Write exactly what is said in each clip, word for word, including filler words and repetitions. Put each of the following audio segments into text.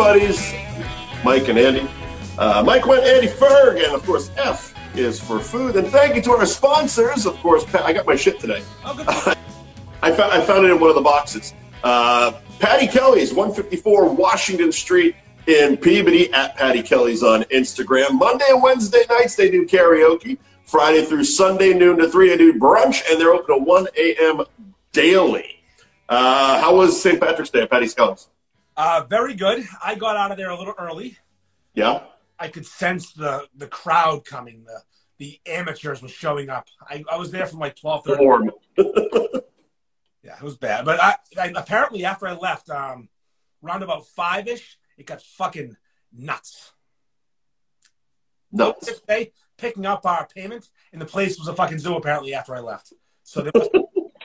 buddies, Mike and Andy. Uh, Mike went Andy Ferg, and of course F is for food. And thank you to our sponsors, of course. I got my shit today. Oh, good. I found I found it in one of the boxes. Uh, Patty Kelly's, one fifty-four Washington Street in Peabody, at Patty Kelly's on Instagram. Monday and Wednesday nights they do karaoke. Friday through Sunday, noon to three, they do brunch, and they're open at one a.m. daily. Uh, how was Saint Patrick's Day at Patty Kelly's? Uh, very good. I got out of there a little early. Yeah? I could sense the, the crowd coming. The the amateurs were showing up. I, I was there from like twelve thirty. Warm. Yeah, it was bad. But I, I apparently after I left, um, around about five-ish, it got fucking nuts. Nuts. Fifth day, picking up our payment, and the place was a fucking zoo apparently after I left. So there was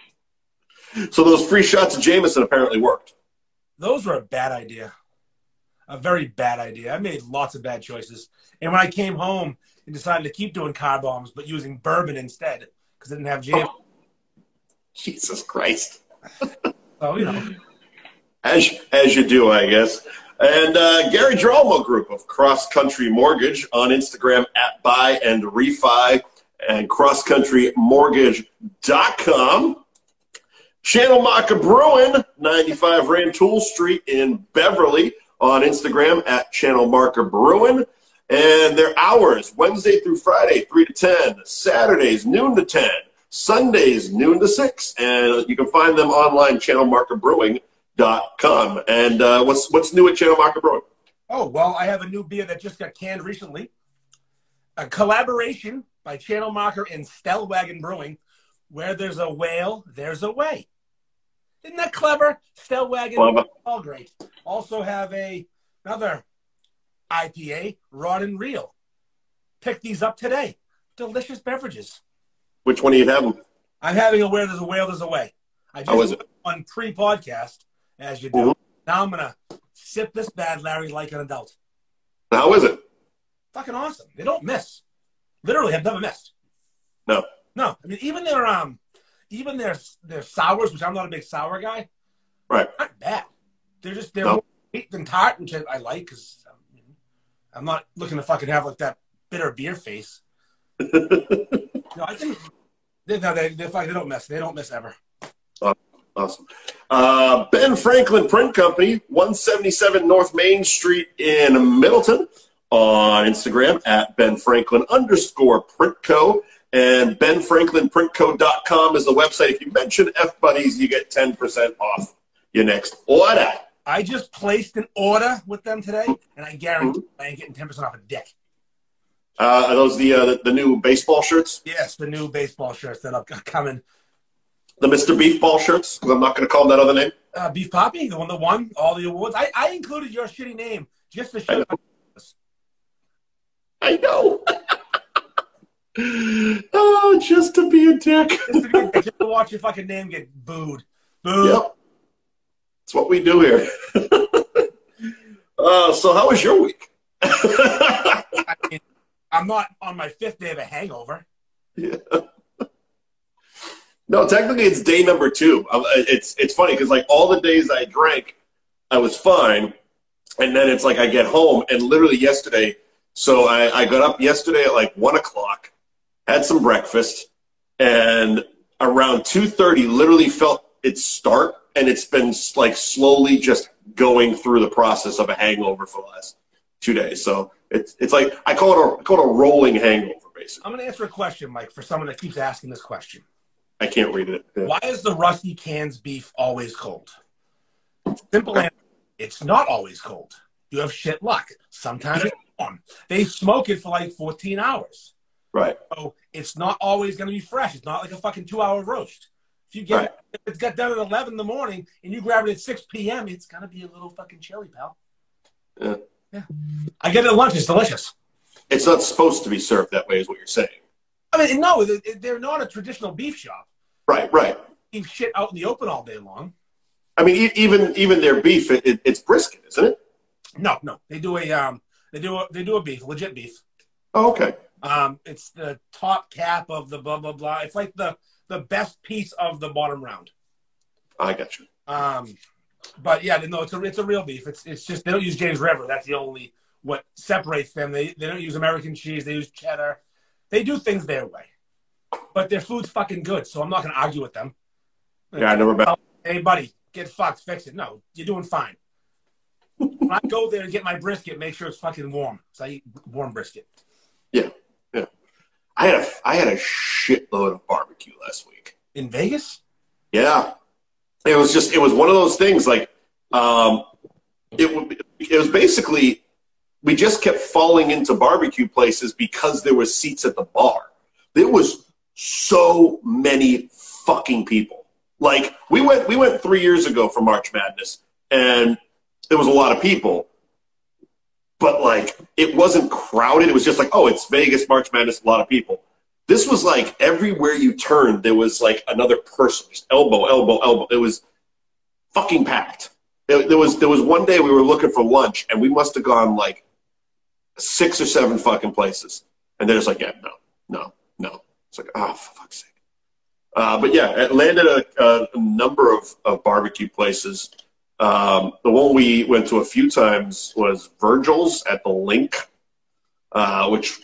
So those free shots of Jameson apparently worked. those were a bad idea. A very bad idea. I made lots of bad choices. And when I came home and decided to keep doing car bombs, but using bourbon instead, because I didn't have jam. Oh, Jesus Christ. So, you know. As, as you do, I guess. And uh, Gary Geralmo Group of Cross Country Mortgage on Instagram at buy and refi and cross country mortgage dot com. Channel Maca Brewing, ninety-five Rantoul Street in Beverly on Instagram at Channel Marker Brewing. And their hours, Wednesday through Friday, three to ten, Saturdays, noon to ten, Sundays, noon to six. And you can find them online, channel marker brewing dot com. And uh, what's what's new at Channel Marker Brewing? Oh, well, I have a new beer that just got canned recently. A collaboration by Channel Marker and Stellwagen Brewing. Where there's a whale, there's a way. Isn't that clever? Stellwagen, Clever. all great. Also have a another I P A, Rod and Reel. Pick these up today. Delicious beverages. Which one are you having? I'm having a where there's a whale, there's a way. I How is just it? on pre-podcast, as you do. Mhm. Now I'm gonna sip this bad Larry like an adult. How is it? Fucking awesome. They don't miss. Literally have never missed. No. No. I mean even their um even their their sours, which I'm not a big sour guy, Right. aren't bad. They're just they're No. more sweet than tart, which I, I like because um, I'm not looking to fucking have like that bitter beer face. No, I think they no, they they fuck- they don't miss. They don't miss ever. Awesome. Uh, Ben Franklin Print Company, one seventy-seven North Main Street in Middleton on Instagram at Ben Franklin underscore Print Co. And ben franklin print co dot com is the website. If you mention F Buddies, you get ten percent off your next order. I just placed an order with them today, and I guarantee I ain't getting ten percent off a dick. Uh, are those the, uh, the the new baseball shirts? Yes, the new baseball shirts that are coming. The Mister Beef Ball shirts? Because I'm not going to call them that other name. Uh, Beef Poppy, the one that won all the awards. I, I included your shitty name just to show. I know. Oh, just to be a dick. Just to, be, just to watch your fucking name get booed. Boo. Yep. That's what we do here. uh, so how was your week? I mean, I'm not on my fifth day of a hangover. Yeah. No, technically it's day number two. Um, It's it's funny because like all the days I drank, I was fine, and then it's like I get home and literally yesterday. So I, I got up yesterday at like one o'clock, had some breakfast, and around two thirty, literally felt it start, and it's been like slowly just going through the process of a hangover for the last two days. So it's it's like I call it a I call it a rolling hangover, basically. I'm going to answer a question, Mike, for someone that keeps asking this question. I can't read it. Yeah. Why is the Rusty Cans beef always cold? Simple answer. It's not always cold. You have shit luck. Sometimes it's warm. They smoke it for like fourteen hours. Right. So it's not always going to be fresh. It's not like a fucking two-hour roast. If you get Right. it, if it's got done at eleven in the morning and you grab it at six p.m., it's going to be a little fucking chilly, pal. Yeah. Yeah. I get it at lunch. It's delicious. It's not supposed to be served that way, is what you're saying. I mean, no, they- they're not a traditional beef shop. Right, right. Eat shit out in the open all day long. I mean, e- even even their beef, it, it, it's brisket, isn't it? No, no, they do a um, they do a they do a beef, legit beef. Oh, okay. Um, it's the top cap of the blah blah blah. It's like the the best piece of the bottom round. I got you. Um, But yeah, no, it's a it's a real beef. It's it's just they don't use James River. That's the only what separates them. They they don't use American cheese. They use cheddar. They do things their way, but their food's fucking good. So I'm not gonna argue with them. Yeah, I never been. Hey, buddy, get fucked, fix it. No, you're doing fine. When I go there and get my brisket, make sure it's fucking warm. So I eat warm brisket. Yeah, yeah. I had a I had a shitload of barbecue last week in Vegas. Yeah, it was just it was one of those things. Like, um, it it was basically we just kept falling into barbecue places because there were seats at the bar. There was so many fucking people. Like we went we went three years ago for March Madness, and there was a lot of people, but like it wasn't crowded. It was just like, oh, it's Vegas, March Madness, a lot of people. This was like everywhere you turned, there was like another person, just elbow, elbow, elbow. It was fucking packed. It, there was there was one day we were looking for lunch, and we must have gone like six or seven fucking places, and they're just like, yeah, no, no, no. It's like, oh, for fuck's sake. Uh, but yeah, it landed a, a, a number of, of barbecue places. Um, the one we went to a few times was Virgil's at the Link, uh, which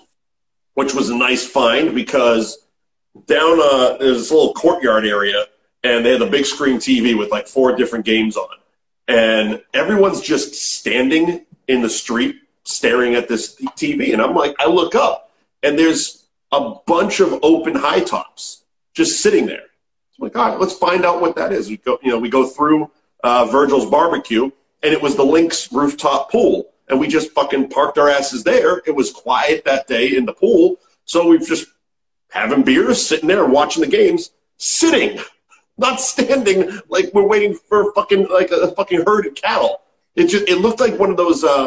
which was a nice find because down uh, there's this little courtyard area, and they had a big screen T V with like four different games on, and everyone's just standing in the street staring at this T V, and I'm like, I look up, and there's a bunch of open high tops just sitting there. I'm like, all right, let's find out what that is. We go, you know, we go through. Uh, Virgil's Barbecue, and it was the Link's rooftop pool. And we just fucking parked our asses there. It was quiet that day in the pool, so we've just having beers, sitting there watching the games, sitting, not standing like we're waiting for fucking like a, a fucking herd of cattle. It just it looked like one of those. Uh,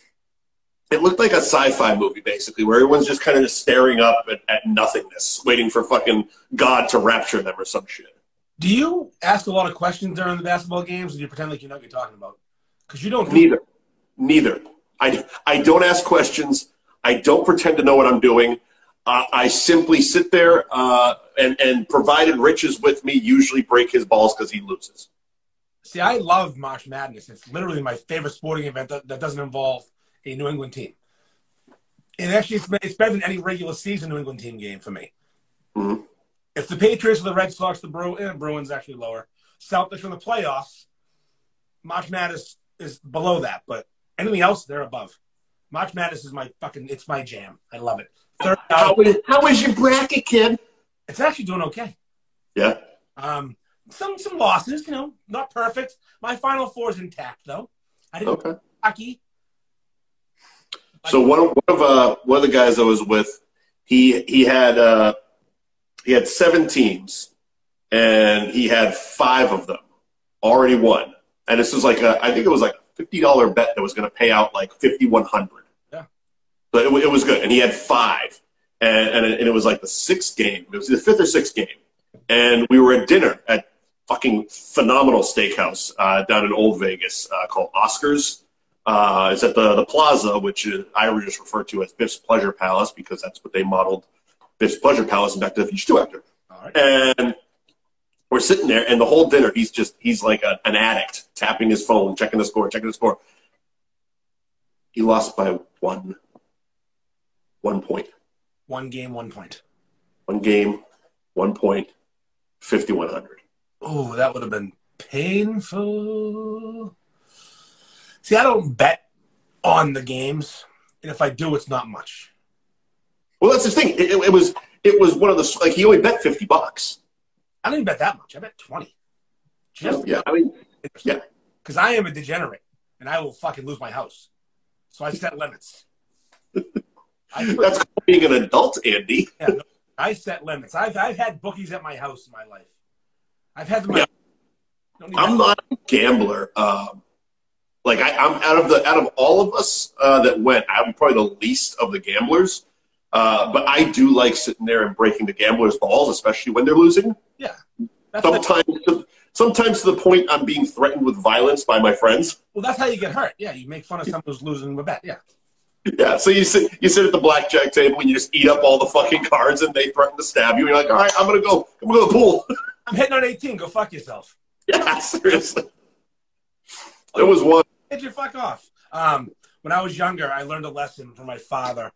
it looked like a sci-fi movie basically, where everyone's just kind of just staring up at, at nothingness, waiting for fucking God to rapture them or some shit. Do you ask a lot of questions during the basketball games, or do you pretend like you know what you're talking about? Because you don't. Neither. Neither. I, I don't ask questions. I don't pretend to know what I'm doing. Uh, I simply sit there uh, and, and provided Rich is with me, usually break his balls because he loses. See, I love March Madness. It's literally my favorite sporting event that, that doesn't involve a New England team. And actually, it's, it's better than any regular season New England team game for me. Mm-hmm. If the Patriots or the Red Sox, the Bru- eh, Bruins actually lower, Celtics from the playoffs, March Madness is below that. But anything else, they're above. March Madness is my fucking, it's my jam. I love it. Third, how, is, how is your bracket, kid? It's actually doing okay. Yeah. Um, some some losses, you know, not perfect. My Final Four is intact, though. I didn't okay. hockey. So one of, one of uh one of the guys I was with, he he had uh he had seven teams, and he had five of them already won. And this was like a, I think it was like a fifty dollar bet that was going to pay out like fifty one hundred. Yeah. But it, it was good, and he had five, and and it, and it was like the sixth game. It was the fifth or sixth game, and we were at dinner at fucking phenomenal steakhouse uh, down in Old Vegas uh, called Oscars. Uh, it's at the the Plaza, which is, I would just refer to as Biff's Pleasure Palace because that's what they modeled Biff's Pleasure Palace and Back to the Future two after. All right. And we're sitting there, and the whole dinner, he's just he's like a, an addict, tapping his phone, checking the score, checking the score. He lost by one, one point. One game, one point. One game, one point, fifty-one hundred. Oh, that would have been painful. See, I don't bet on the games, and if I do, it's not much. Well, that's the thing. It, it, it was it was one of the like he only bet fifty bucks. I didn't bet that much. I bet twenty. Just yeah, I mean, yeah. Because I am a degenerate, and I will fucking lose my house. So I set limits. I put, that's called being an adult, Andy. Yeah, no, I set limits. I've I've had bookies at my house in my life. I've had them. Yeah. I'm not a gambler. Um, like I, I'm out of the out of all of us uh, that went, I'm probably the least of the gamblers. Uh, but I do like sitting there and breaking the gamblers' balls, especially when they're losing. Yeah. Sometimes, to, sometimes to the point I'm being threatened with violence by my friends. Well, that's how you get hurt. Yeah, you make fun of someone who's losing a bet. Yeah. Yeah. So you sit, you sit at the blackjack table and you just eat up all the fucking cards, and they threaten to stab you. And you're like, all right, I'm gonna go. I'm gonna go to the pool. I'm hitting on eighteen. Go fuck yourself. Yeah, seriously. There was one. Get your fuck off. Um, when I was younger, I learned a lesson from my father.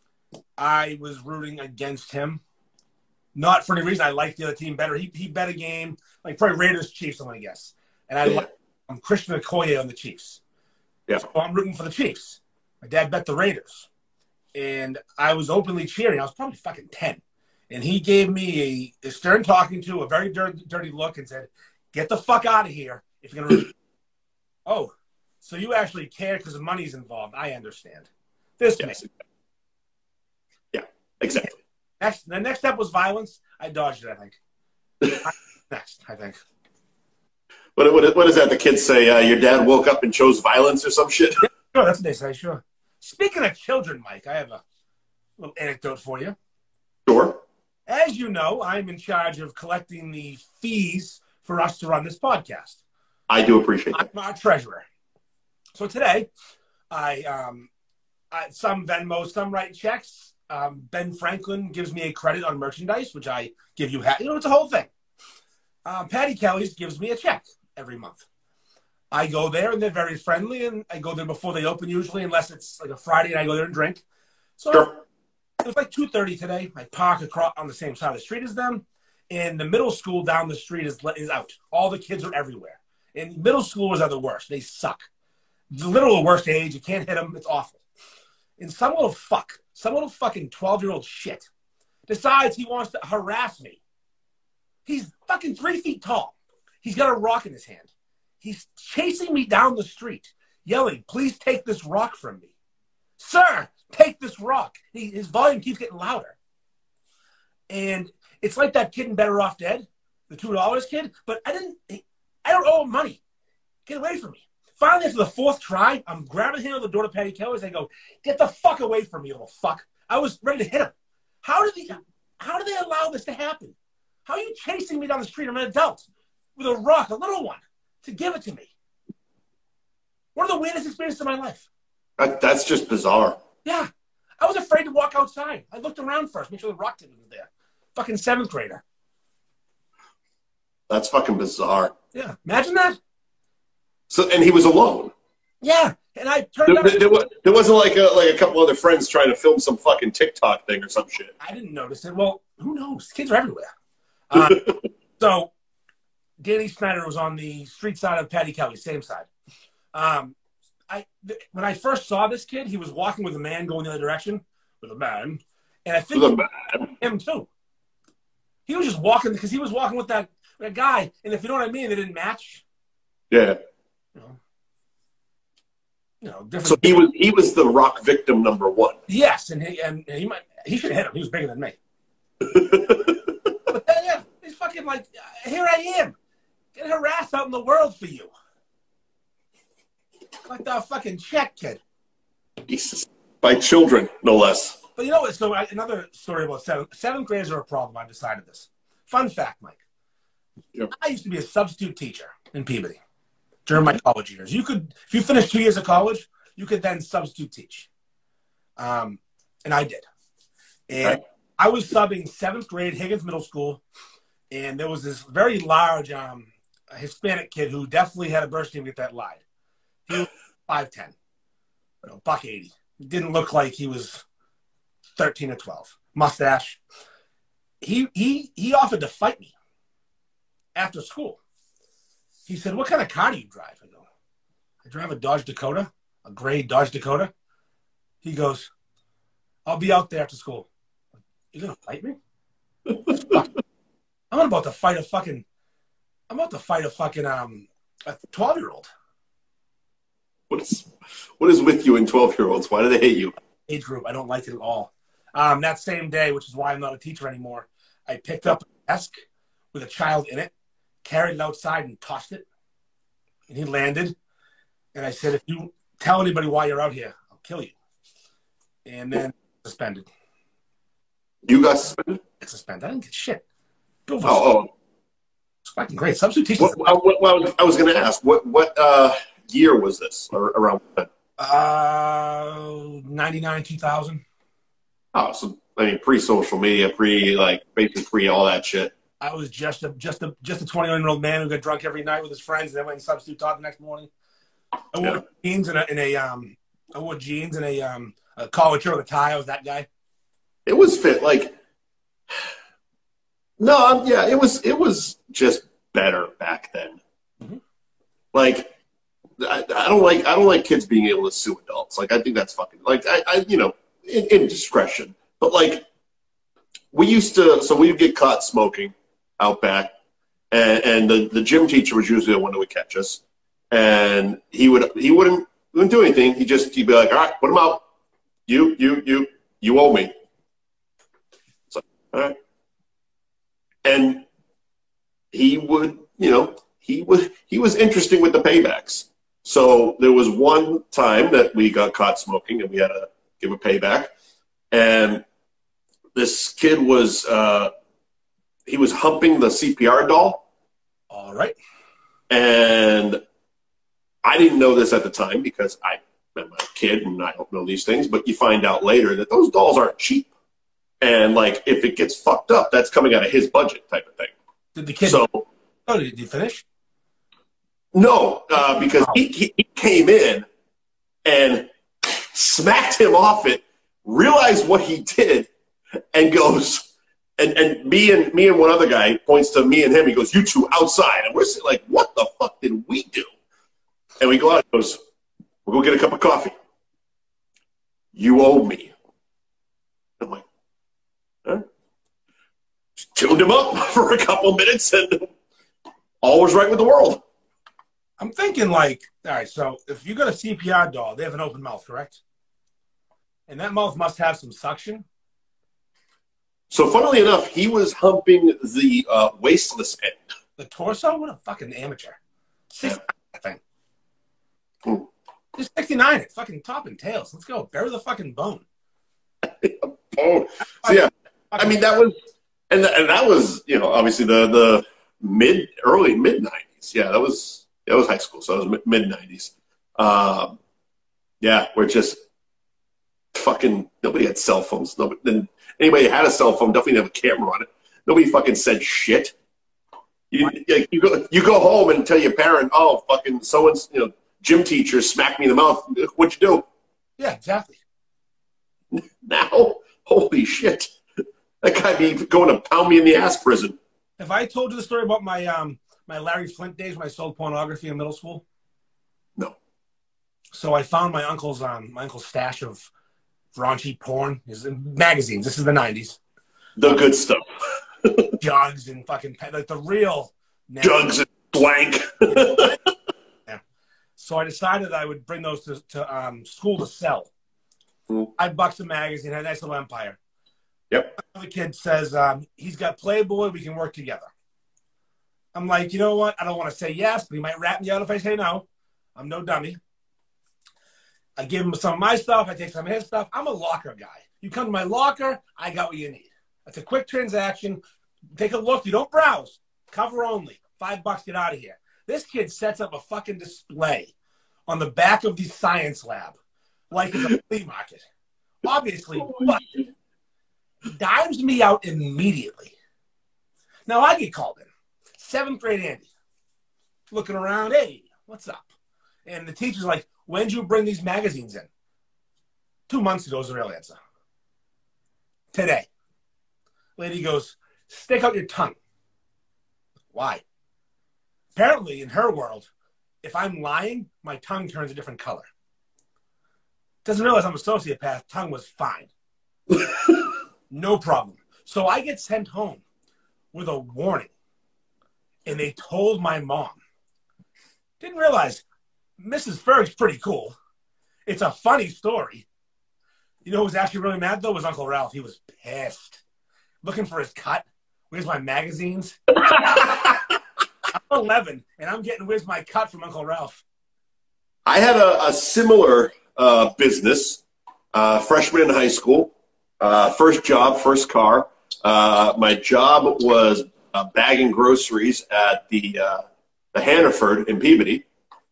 I was rooting against him. Not for any reason. I liked the other team better. He he bet a game, like probably Raiders, Chiefs, I'm going to guess. And I yeah. like I'm Christian Okoye on the Chiefs. Yeah. So I'm rooting for the Chiefs. My dad bet the Raiders. And I was openly cheering. I was probably fucking ten. And he gave me a, a stern talking to, a very dirty, dirty look and said, get the fuck out of here if you're going to root. Oh, so you actually care because the money's involved. I understand. This yes. Yeah, exactly. Next, the next step was violence. I dodged it, I think. Next, I think. What, what, what does that the kids say? Uh, your dad woke up and chose violence or some shit? Yeah, sure, that's what they say, sure. Speaking of children, Mike, I have a little anecdote for you. Sure. As you know, I'm in charge of collecting the fees for us to run this podcast. I do appreciate that. I'm our treasurer. So today, I, um, I some Venmo, some write checks. Um, Ben Franklin gives me a credit on merchandise, which I give you. Ha- you know, it's a whole thing. Um, Patty Kelly's gives me a check every month. I go there, and they're very friendly, and I go there before they open usually, unless it's like a Friday, and I go there and drink. So sure. It was like two thirty today. I park across on the same side of the street as them, and the middle school down the street is is out. All the kids are everywhere. And middle schoolers are the worst. They suck. The literal worst age. You can't hit them. It's awful. And some little fuck, some little fucking twelve-year-old shit decides he wants to harass me. He's fucking three feet tall. He's got a rock in his hand. He's chasing me down the street, yelling, please take this rock from me. Sir, take this rock. He, his volume keeps getting louder. And it's like that kid in Better Off Dead, the two dollars kid, but I didn't, I don't owe him money. Get away from me. Finally, after the fourth try, I'm grabbing him on the door to Patty Kelly's. I go, get the fuck away from me, you little fuck. I was ready to hit him. How did he, how did they allow this to happen? How are you chasing me down the street? I'm an adult with a rock, a little one, to give it to me. One of the weirdest experiences of my life. That, that's just bizarre. Yeah. I was afraid to walk outside. I looked around first, make sure the rock didn't was there. Fucking seventh grader. That's fucking bizarre. Yeah. Imagine that. So, and he was alone. Yeah. And I turned there, out. There, there, there wasn't like a, like a couple other friends trying to film some fucking TikTok thing or some shit. I didn't notice it. Well, who knows? Kids are everywhere. Uh, so Danny Snyder was on the street side of Patty Kelly, same side. Um, I th- when I first saw this kid, he was walking with a man going the other direction with a man, and I think with a man. him too. He was just walking because he was walking with that, that guy, and if you know what I mean, they didn't match. Yeah. You know, you know different. So he was he was the rock victim number one. Yes, and he and he might he should have hit him. He was bigger than me. But then, yeah, he's fucking like, here I am, getting harassed out in the world for you. Like the fucking check kid. Jesus. By children, no less. But you know what? So I, another story about seventh, seventh graders are a problem. I've decided this. Fun fact, Mike. Yep. I used to be a substitute teacher in Peabody during my college years. You could, if you finished two years of college, you could then substitute teach. Um, and I did. And okay. I was subbing seventh grade, Higgins Middle School, and there was this very large um, Hispanic kid who definitely had a burst name to get that lied. He was five ten, you know, buck eighty. Didn't look like he was thirteen or twelve. Mustache. He he he offered to fight me after school. He said, "What kind of car do you drive?" I go, "I drive a Dodge Dakota, a gray Dodge Dakota." He goes, "I'll be out there after school." You gonna fight me? I'm about to fight a fucking. I'm about to fight a fucking um a twelve year old. What is what is with you and twelve year olds? Why do they hate you? Age group, I don't like it at all. Um, that same day, which is why I'm not a teacher anymore, I picked up a desk with a child in it, carried it outside, and tossed it. And he landed. And I said, "If you tell anybody why you're out here, I'll kill you." And then suspended. You got suspended? It's suspended. I didn't get shit. Go for oh, oh. It's fucking great. Substitute teachers. What, what, what, I was going to ask, what what uh, year was this? Or around when? Uh, ninety-nine, two thousand. Oh, so, I mean, pre-social media, pre, like, basically pre all that shit. I was just a just a just a twenty-one year old man who got drunk every night with his friends and then went and substitute taught the next morning. I wore yeah. jeans and a, in a um. I wore jeans and a um a collar shirt with a tie. I was that guy. It was fit like. No, yeah, it was it was just better back then. Mm-hmm. Like, I, I don't like I don't like kids being able to sue adults. Like, I think that's fucking like I, I you know in, in discretion. But like, we used to so we'd get caught smoking out back, and, and the, the gym teacher was usually the one who would catch us, and he would he wouldn't wouldn't do anything. He just he'd be like, all right, put him out. You you you you owe me. So all right. And he would, you know, he was he was interesting with the paybacks. So there was one time that we got caught smoking and we had to give a payback. And this kid was uh, he was humping the C P R doll. All right. And I didn't know this at the time because I am a kid and I don't know these things. But you find out later that those dolls aren't cheap. And, like, if it gets fucked up, that's coming out of his budget type of thing. Did the kid so, – oh, did he finish? No, uh, because he, he, he came in and smacked him off it, realized what he did, and goes – and and me and me and one other guy points to me and him. He goes, you two outside. And we're like, what the fuck did we do? And we go out and goes, we'll go get a cup of coffee. You owe me. I'm like, huh? Tuned him up for a couple minutes, and all was right with the world. I'm thinking, like, all right, so if you got a C P R doll, they have an open mouth, correct? And that mouth must have some suction. So, funnily enough, he was humping the uh, waistless end. The torso? What a fucking amateur. sixty-nine, I think. Hmm. Just sixty-nine. It's fucking top and tails. Let's go. Bury the fucking bone. Bone. So, yeah. I mean, that was, and, and that was, you know, obviously the, the mid, early mid nineties. Yeah, that was, that was high school. So it was mid nineties. Um, yeah, we're just fucking, nobody had cell phones. Nobody, then anybody had a cell phone, definitely didn't have a camera on it. Nobody fucking said shit. You, you, you go, you go home and tell your parent, oh, fucking so-and-so, you know, gym teacher smacked me in the mouth. What'd you do? Yeah, exactly. Now, holy shit. That guy be going to pound me in the ass prison. Have I told you the story about my um my Larry Flint days when I sold pornography in middle school? No. So I found my uncle's um my uncle's stash of raunchy porn, his magazines. This is the nineties. The good stuff. Jugs and fucking like the real jugs and blank. Yeah. So I decided I would bring those to, to um school to sell. Mm. Five bucks a magazine, had a nice little empire. Yep. The kid says, um, he's got Playboy, we can work together. I'm like, you know what? I don't want to say yes, but he might rat me out if I say no. I'm no dummy. I give him some of my stuff. I take some of his stuff. I'm a locker guy. You come to my locker, I got what you need. It's a quick transaction. Take a look. You don't browse. Cover only. Five bucks, get out of here. This kid sets up a fucking display on the back of the science lab like it's a flea market. Obviously, but dimes me out immediately. Now I get called in. Seventh grade Andy. Looking around, hey, what's up? And the teacher's like, when did you bring these magazines in? Two months ago is the real answer. Today. Lady goes, stick out your tongue. Why? Apparently, in her world, if I'm lying, my tongue turns a different color. Doesn't realize I'm a sociopath. Tongue was fine. No problem. So I get sent home with a warning. And they told my mom. Didn't realize Missus Ferg's pretty cool. It's a funny story. You know who was actually really mad, though? Was Uncle Ralph. He was pissed. Looking for his cut. Where's my magazines? I'm eleven, and I'm getting where's my cut from Uncle Ralph. I had a, a similar uh, business, uh, freshman in high school. Uh, first job, first car. Uh, my job was uh, bagging groceries at the uh, the Hannaford in Peabody,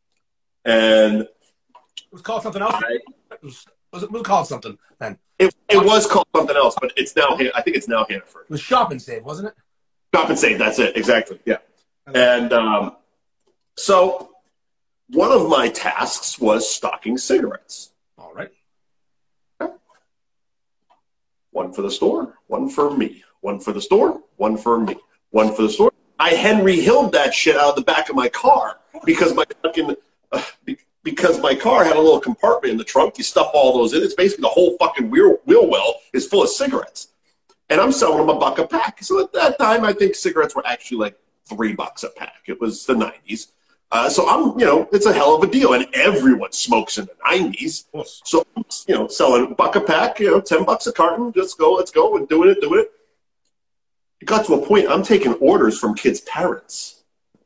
and it was called something else. I, it, was, it was called something then. It it was called something else, but it's now I think it's now Hannaford. It was Shop and Save, wasn't it? Shop and Save. That's it. Exactly. Yeah. And um, so one of my tasks was stocking cigarettes. All right. One for the store, one for me. One for the store, one for me. One for the store. I Henry Hilled that shit out of the back of my car because my fucking uh, because my car had a little compartment in the trunk. You stuff all those in. It's basically the whole fucking wheel, wheel well is full of cigarettes. And I'm selling them a buck a pack. So at that time, I think cigarettes were actually like three bucks a pack. It was the nineties. Uh, so I'm, you know, it's a hell of a deal. And everyone smokes in the nineties. So, you know, selling a buck a pack, you know, ten bucks a carton. Just go, let's go. And doing it, doing it. It got to a point, I'm taking orders from kids' parents.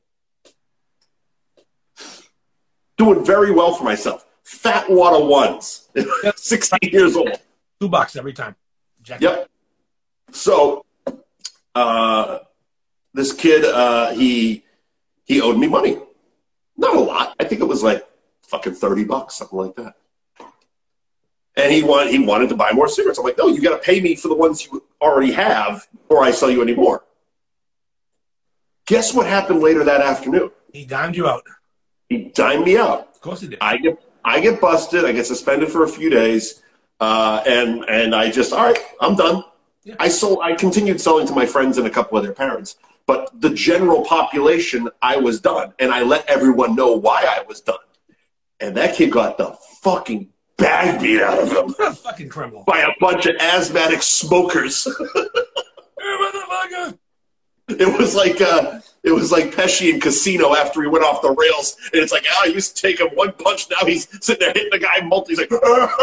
Doing very well for myself. Fat water ones. Yep. sixteen years old. Two bucks every time. Jack Yep. So, uh, this kid, uh, he he owed me money. Not a lot. I think it was like fucking thirty bucks, something like that. And he want, he wanted to buy more cigarettes. I'm like, no, you got to pay me for the ones you already have before I sell you any more. Guess what happened later that afternoon? He dimed you out. He dimed me out. Of course he did. I get I get busted. I get suspended for a few days. Uh, and and I just, all right, I'm done. Yeah. I sold. I continued selling to my friends and a couple of their parents. But the general population, I was done. And I let everyone know why I was done. And that kid got the fucking bag beat out of him. What a fucking criminal. By a bunch of asthmatic smokers. Hey, motherfucker! It was like uh, it was like Pesci in Casino after he went off the rails. And it's like, oh, I used to take him one punch. Now he's sitting there hitting the guy multi. He's like,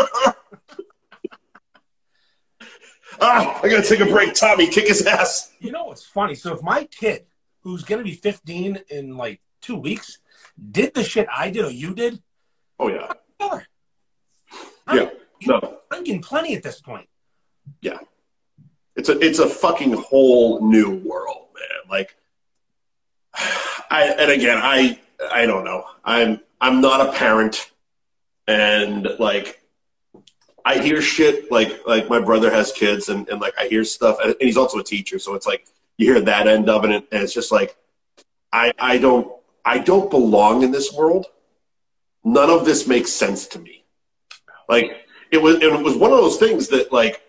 ah, I got to take a break. Tommy, kick his ass. You know what's funny? So if my kid, who's going to be fifteen in like two weeks, did the shit I did or you did, oh, yeah. I'm, Yeah. No. I'm getting plenty at this point. Yeah. It's a, it's a fucking whole new world, man. Like, I, and again, I, I don't know. I'm, I'm not a parent. And like, I hear shit like, like my brother has kids and, and like, I hear stuff and he's also a teacher. So it's like, you hear that end of it. And it's just like, I, I don't, I don't belong in this world. None of this makes sense to me. Like, it was, it was one of those things that like,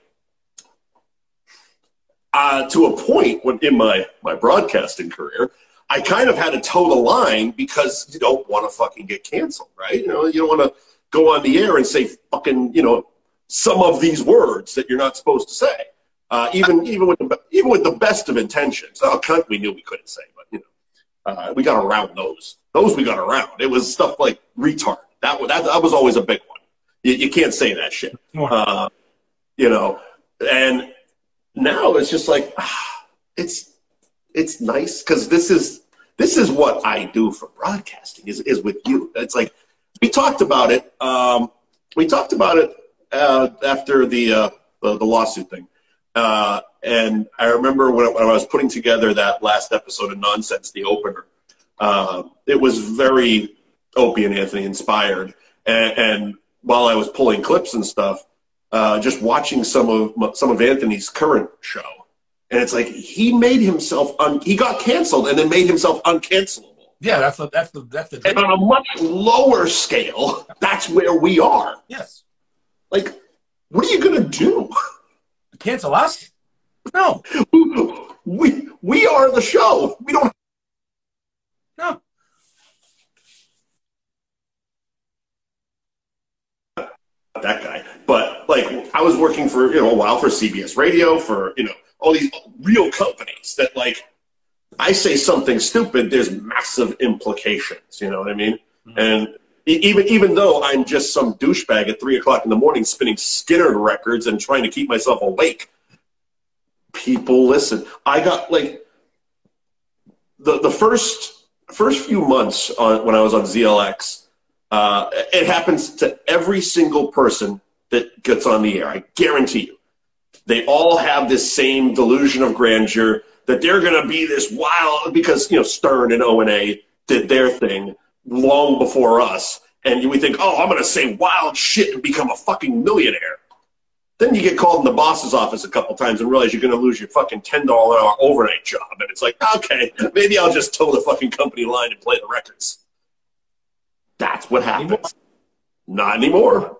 Uh, to a point when in my, my broadcasting career, I kind of had to toe the line because you don't want to fucking get canceled, right? You know, you don't want to go on the air and say fucking, you know, some of these words that you're not supposed to say. Uh, even even with the, even with the best of intentions. Oh, cunt, we knew we couldn't say, but you know, uh, we got around those. Those we got around. It was stuff like retard. That that, that was always a big one. You, you can't say that shit. Uh, you know, and. Now it's just like ah, it's it's nice because this is this is what I do for broadcasting is is with you. It's like we talked about it. Um, we talked about it uh, after the, uh, the the lawsuit thing, uh, and I remember when I, when I was putting together that last episode of Nonsense, the opener. Uh, it was very Opie and Anthony inspired, and, and while I was pulling clips and stuff. Uh, just watching some of some of Anthony's current show, and it's like he made himself un- he got canceled and then made himself uncancelable. Yeah, that's the that's the that's the. And on a much lower scale, that's where we are. Yes. Like, what are you gonna do? Cancel us? No. We we are the show. We don't. No. That guy, but like I was working for you know a while for C B S Radio for you know all these real companies that like I say something stupid, there's massive implications. You know what I mean? Mm-hmm. And even even though I'm just some douchebag at three o'clock in the morning spinning Skinner records and trying to keep myself awake, people listen. I got like the the first first few months on when I was on Z L X. Uh, it happens to every single person that gets on the air. I guarantee you. They all have this same delusion of grandeur that they're going to be this wild because, you know, Stern and O and A did their thing long before us. And we think, oh, I'm going to say wild shit and become a fucking millionaire. Then you get called in the boss's office a couple times and realize you're going to lose your fucking ten dollars an hour overnight job. And it's like, okay, maybe I'll just toe the fucking company line and play the records. That's what happens. Anymore. Not anymore.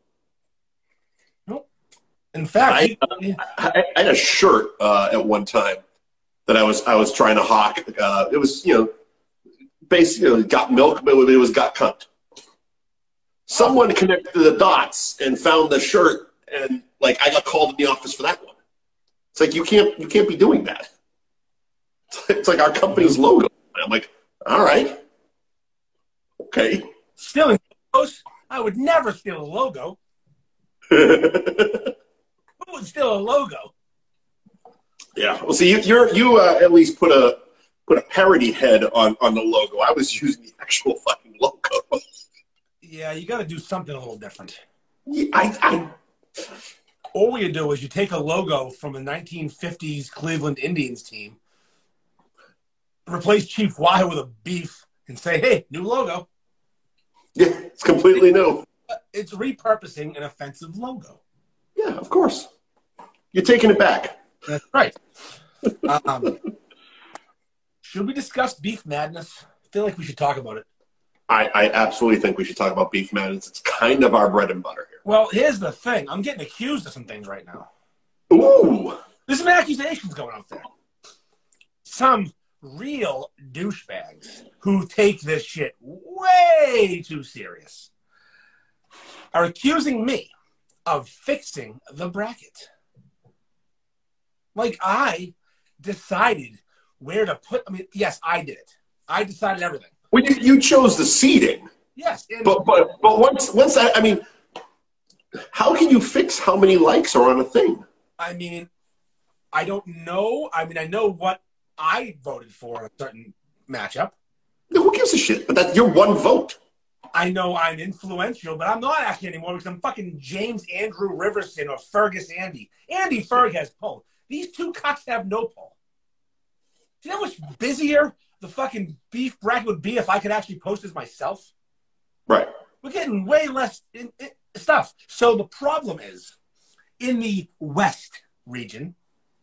Nope. In fact, I, he, I, I had a shirt uh, at one time that I was I was trying to hawk. Uh, it was, you know, basically got milk, but it was got cunt. Someone connected the dots and found the shirt, and like I got called in the office for that one. It's like you can't you can't be doing that. It's like our company's logo. I'm like, all right, okay. Stealing logos? I would never steal a logo. Who would steal a logo? Yeah. Well, see, you you're, you uh, at least put a put a parody head on on the logo. I was using the actual fucking logo. Yeah, you got to do something a little different. Yeah, I, I. All you do is you take a logo from a nineteen fifties Cleveland Indians team, replace Chief Wahoo with a beef, and say, "Hey, new logo." Yeah, it's completely new. It's repurposing an offensive logo. Yeah, of course. You're taking it back. That's right. Um, should we discuss Beef Madness? I feel like we should talk about it. I, I absolutely think we should talk about Beef Madness. It's kind of our bread and butter here. Well, here's the thing. I'm getting accused of some things right now. Ooh. There's some accusations going out there. Some real douchebags who take this shit way too serious are accusing me of fixing the bracket. Like I decided where to put, I mean, yes, I did it. I decided everything. Well, you, you chose the seating. Yes. And but but but once once I, I mean, how can you fix how many likes are on a thing? I mean, I don't know. I mean, I know what I voted for in a certain matchup. No, who gives a shit? But that's your one vote. I know I'm influential, but I'm not actually anymore because I'm fucking James Andrew Riverson or Fergus Andy. Andy Ferg has pull. These two cucks have no pull. Do you know how much busier the fucking beef bracket would be if I could actually post this myself? Right. We're getting way less in, in, stuff. So the problem is, in the West region,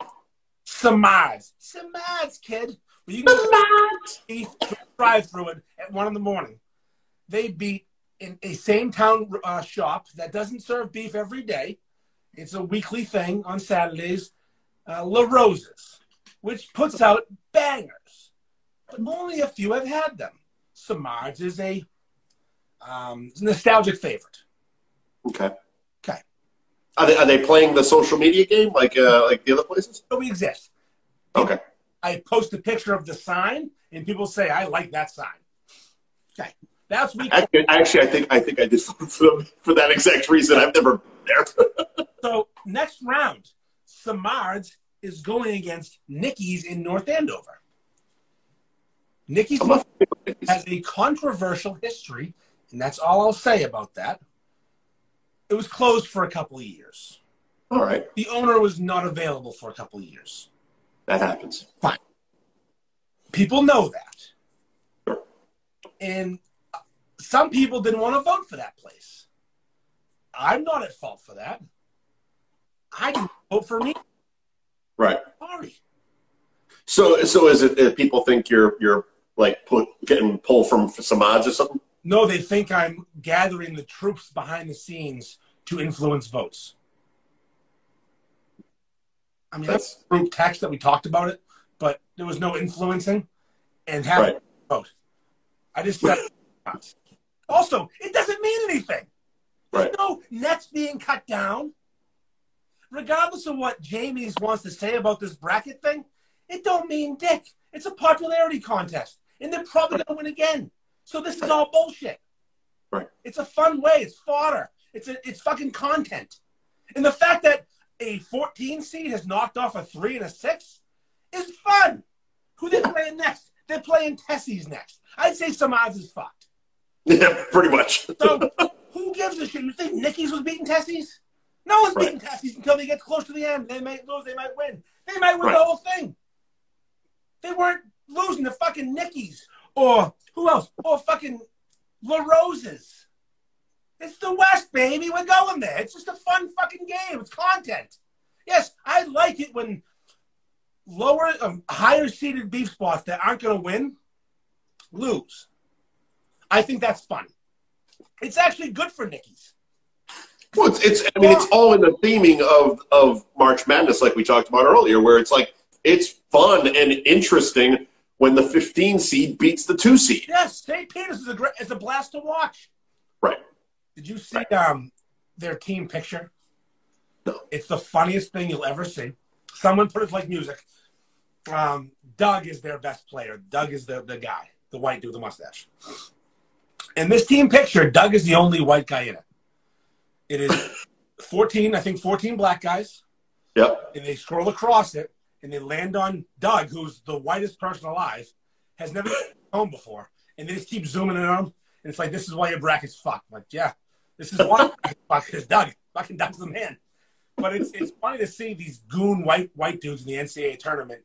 Samaz. Samaz, kid. Well, you can drive through it at one in the morning. They beat in a same town uh, shop that doesn't serve beef every day. It's a weekly thing on Saturdays. Uh, La Rosa's, which puts out bangers, but only a few have had them. Samaz is a um, nostalgic favorite. Okay. Okay. Are they, are they playing the social media game like uh, like the other places? So we exist. Okay. I post a picture of the sign, and people say, "I like that sign." Okay. That's week. Actually, actually, I think I think I did for, for that exact reason. I've never been there. So next round, Samard's is going against Nicky's in North Andover. Nicky's has a controversial history, and that's all I'll say about that. It was closed for a couple of years. All right. The owner was not available for a couple of years. That happens. Fine. People know that. Sure. And some people didn't want to vote for that place. I'm not at fault for that. I didn't vote for me. Right. Sorry. So, so is it that people think you're you're like put, getting pulled from some odds or something? No, they think I'm gathering the troops behind the scenes to influence votes. I mean, that's, that's group text that we talked about it, but there was no influencing and having right. a vote. I just said also, it doesn't mean anything. There's right. no nets being cut down. Regardless of what Jamie's wants to say about this bracket thing, it don't mean dick. It's a popularity contest, and they're probably right. going to win again. So this is all bullshit. Right. It's a fun way. It's fodder. It's a, it's fucking content. And the fact that a fourteen seed has knocked off a three and a six is fun. Who they playing next? They're playing Tessie's next. I'd say Samaz is fucked. Yeah, pretty much. So who gives a shit? You think Nicky's was beating Tessie's? No one's right. beating Tessie's until they get close to the end. They might lose. They might win. They might win right. the whole thing. They weren't losing to fucking Nicky's or who else? Or fucking La Rosa's. It's the West, baby. We're going there. It's just a fun fucking game. It's content. Yes, I like it when lower, um, higher seeded beef spots that aren't going to win lose. I think that's fun. It's actually good for Nickies. Well, it's, it's I mean, it's all in the theming of, of March Madness, like we talked about earlier, where it's like, it's fun and interesting when the fifteen seed beats the two seed. Yes, Saint Peter's is a great, it's a blast to watch. Right. Did you see um, their team picture? No. It's the funniest thing you'll ever see. Someone put it like music. Um, Doug is their best player. Doug is the, the guy, the white dude with the mustache. In this team picture, Doug is the only white guy in it. It is fourteen, I think fourteen black guys. Yep. And they scroll across it, and they land on Doug, who's the whitest person alive, has never been home before. And they just keep zooming in on him. And it's like, this is why your bracket's fucked. I'm like, yeah, this is why your bracket's fucked, because Doug. Fucking Doug's the man. But it's it's funny to see these goon white white dudes in the N C double A tournament.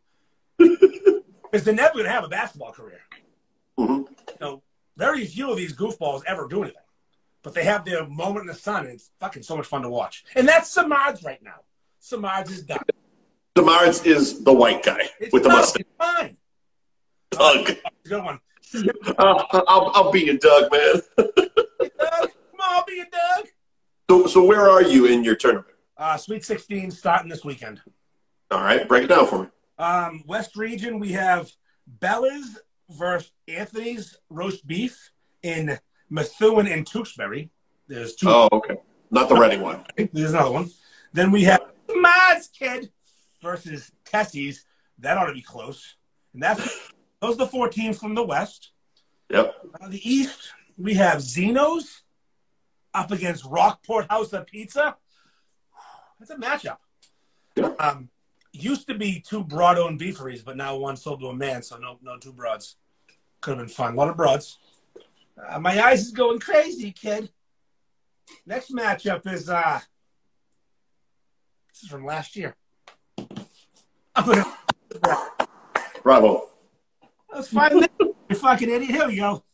Because they're never going to have a basketball career. Mm-hmm. You know, very few of these goofballs ever do anything. But they have their moment in the sun, and it's fucking so much fun to watch. And that's Samard's right now. Samard's is Doug. Samard's is the white guy It's with the Doug. mustache. It's fine. Doug. Oh, good one. Uh, I'll, I'll be you, Doug, man. Hey, Doug. Come on, I'll be a Doug. So, so where are you in your tournament? Uh, Sweet sixteen starting this weekend. All right, break it down for me. Um, West Region, we have Bella's versus Anthony's roast beef in Methuen and Tewksbury. There's two. Oh, okay. Not the Reading one. There's another one. Then we have Mads Kid versus Tessie's. That ought to be close. And that's those are the four teams from the West. Yep. Uh, the East, we have Zeno's up against Rockport House of Pizza. That's a matchup. Yeah. Um, used to be two broad-owned beeferys, but now one sold to a man, so no, no two broads. Could have been fun. A lot of broads. Uh, my eyes is going crazy, kid. Next matchup is uh, this is from last year. I'm gonna. Bravo. Let's find that. You fucking idiot. Here we go.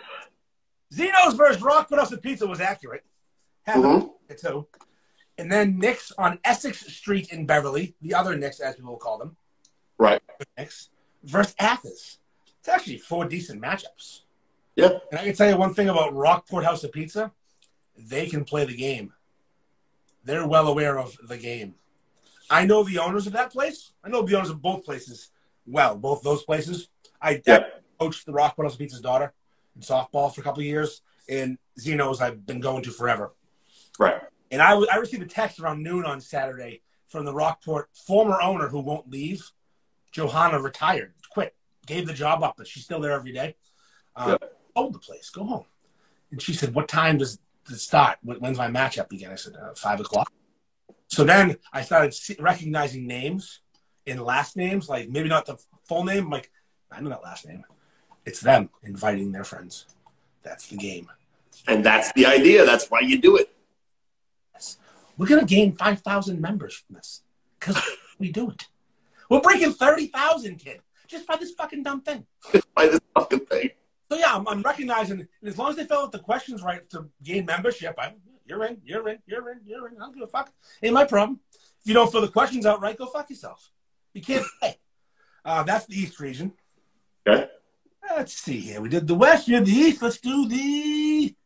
Zeno's versus Rockport House of Pizza was accurate. Happened Mm-hmm. too. And then Nick's on Essex Street in Beverly, the other Nick's, as people will call them. Right. Nick's versus Athens. It's actually four decent matchups. Yeah. And I can tell you one thing about Rockport House of Pizza. They can play the game. They're well aware of the game. I know the owners of that place. I know the owners of both places well, both those places. I Yeah. coached the Rockport House of Pizza's daughter in softball for a couple of years. And Zeno's I've been going to forever. Right. And I, I received a text around noon on Saturday from the Rockport former owner who won't leave. Johanna retired, quit, gave the job up, but she's still there every day. Um, Yeah. Sold the place, go home. And she said, what time does it start? When's my matchup begin? I said, uh, five o'clock. So then I started see, recognizing names in last names, like maybe not the full name. I'm like, I know that last name. It's them inviting their friends. That's the game. And that's the idea. That's why you do it. We're going to gain five thousand members from this because we do it. We're breaking thirty thousand, kid, just by this fucking dumb thing. By this fucking thing. So, yeah, I'm, I'm recognizing, and as long as they fill out the questions right to gain membership, I, you're in, you're in, you're in, you're in. I don't give a fuck. Ain't my problem. If you don't fill the questions out right, go fuck yourself. You can't play. Uh, that's the East region. Okay. Let's see here. We did the West, we did the East. Let's do the...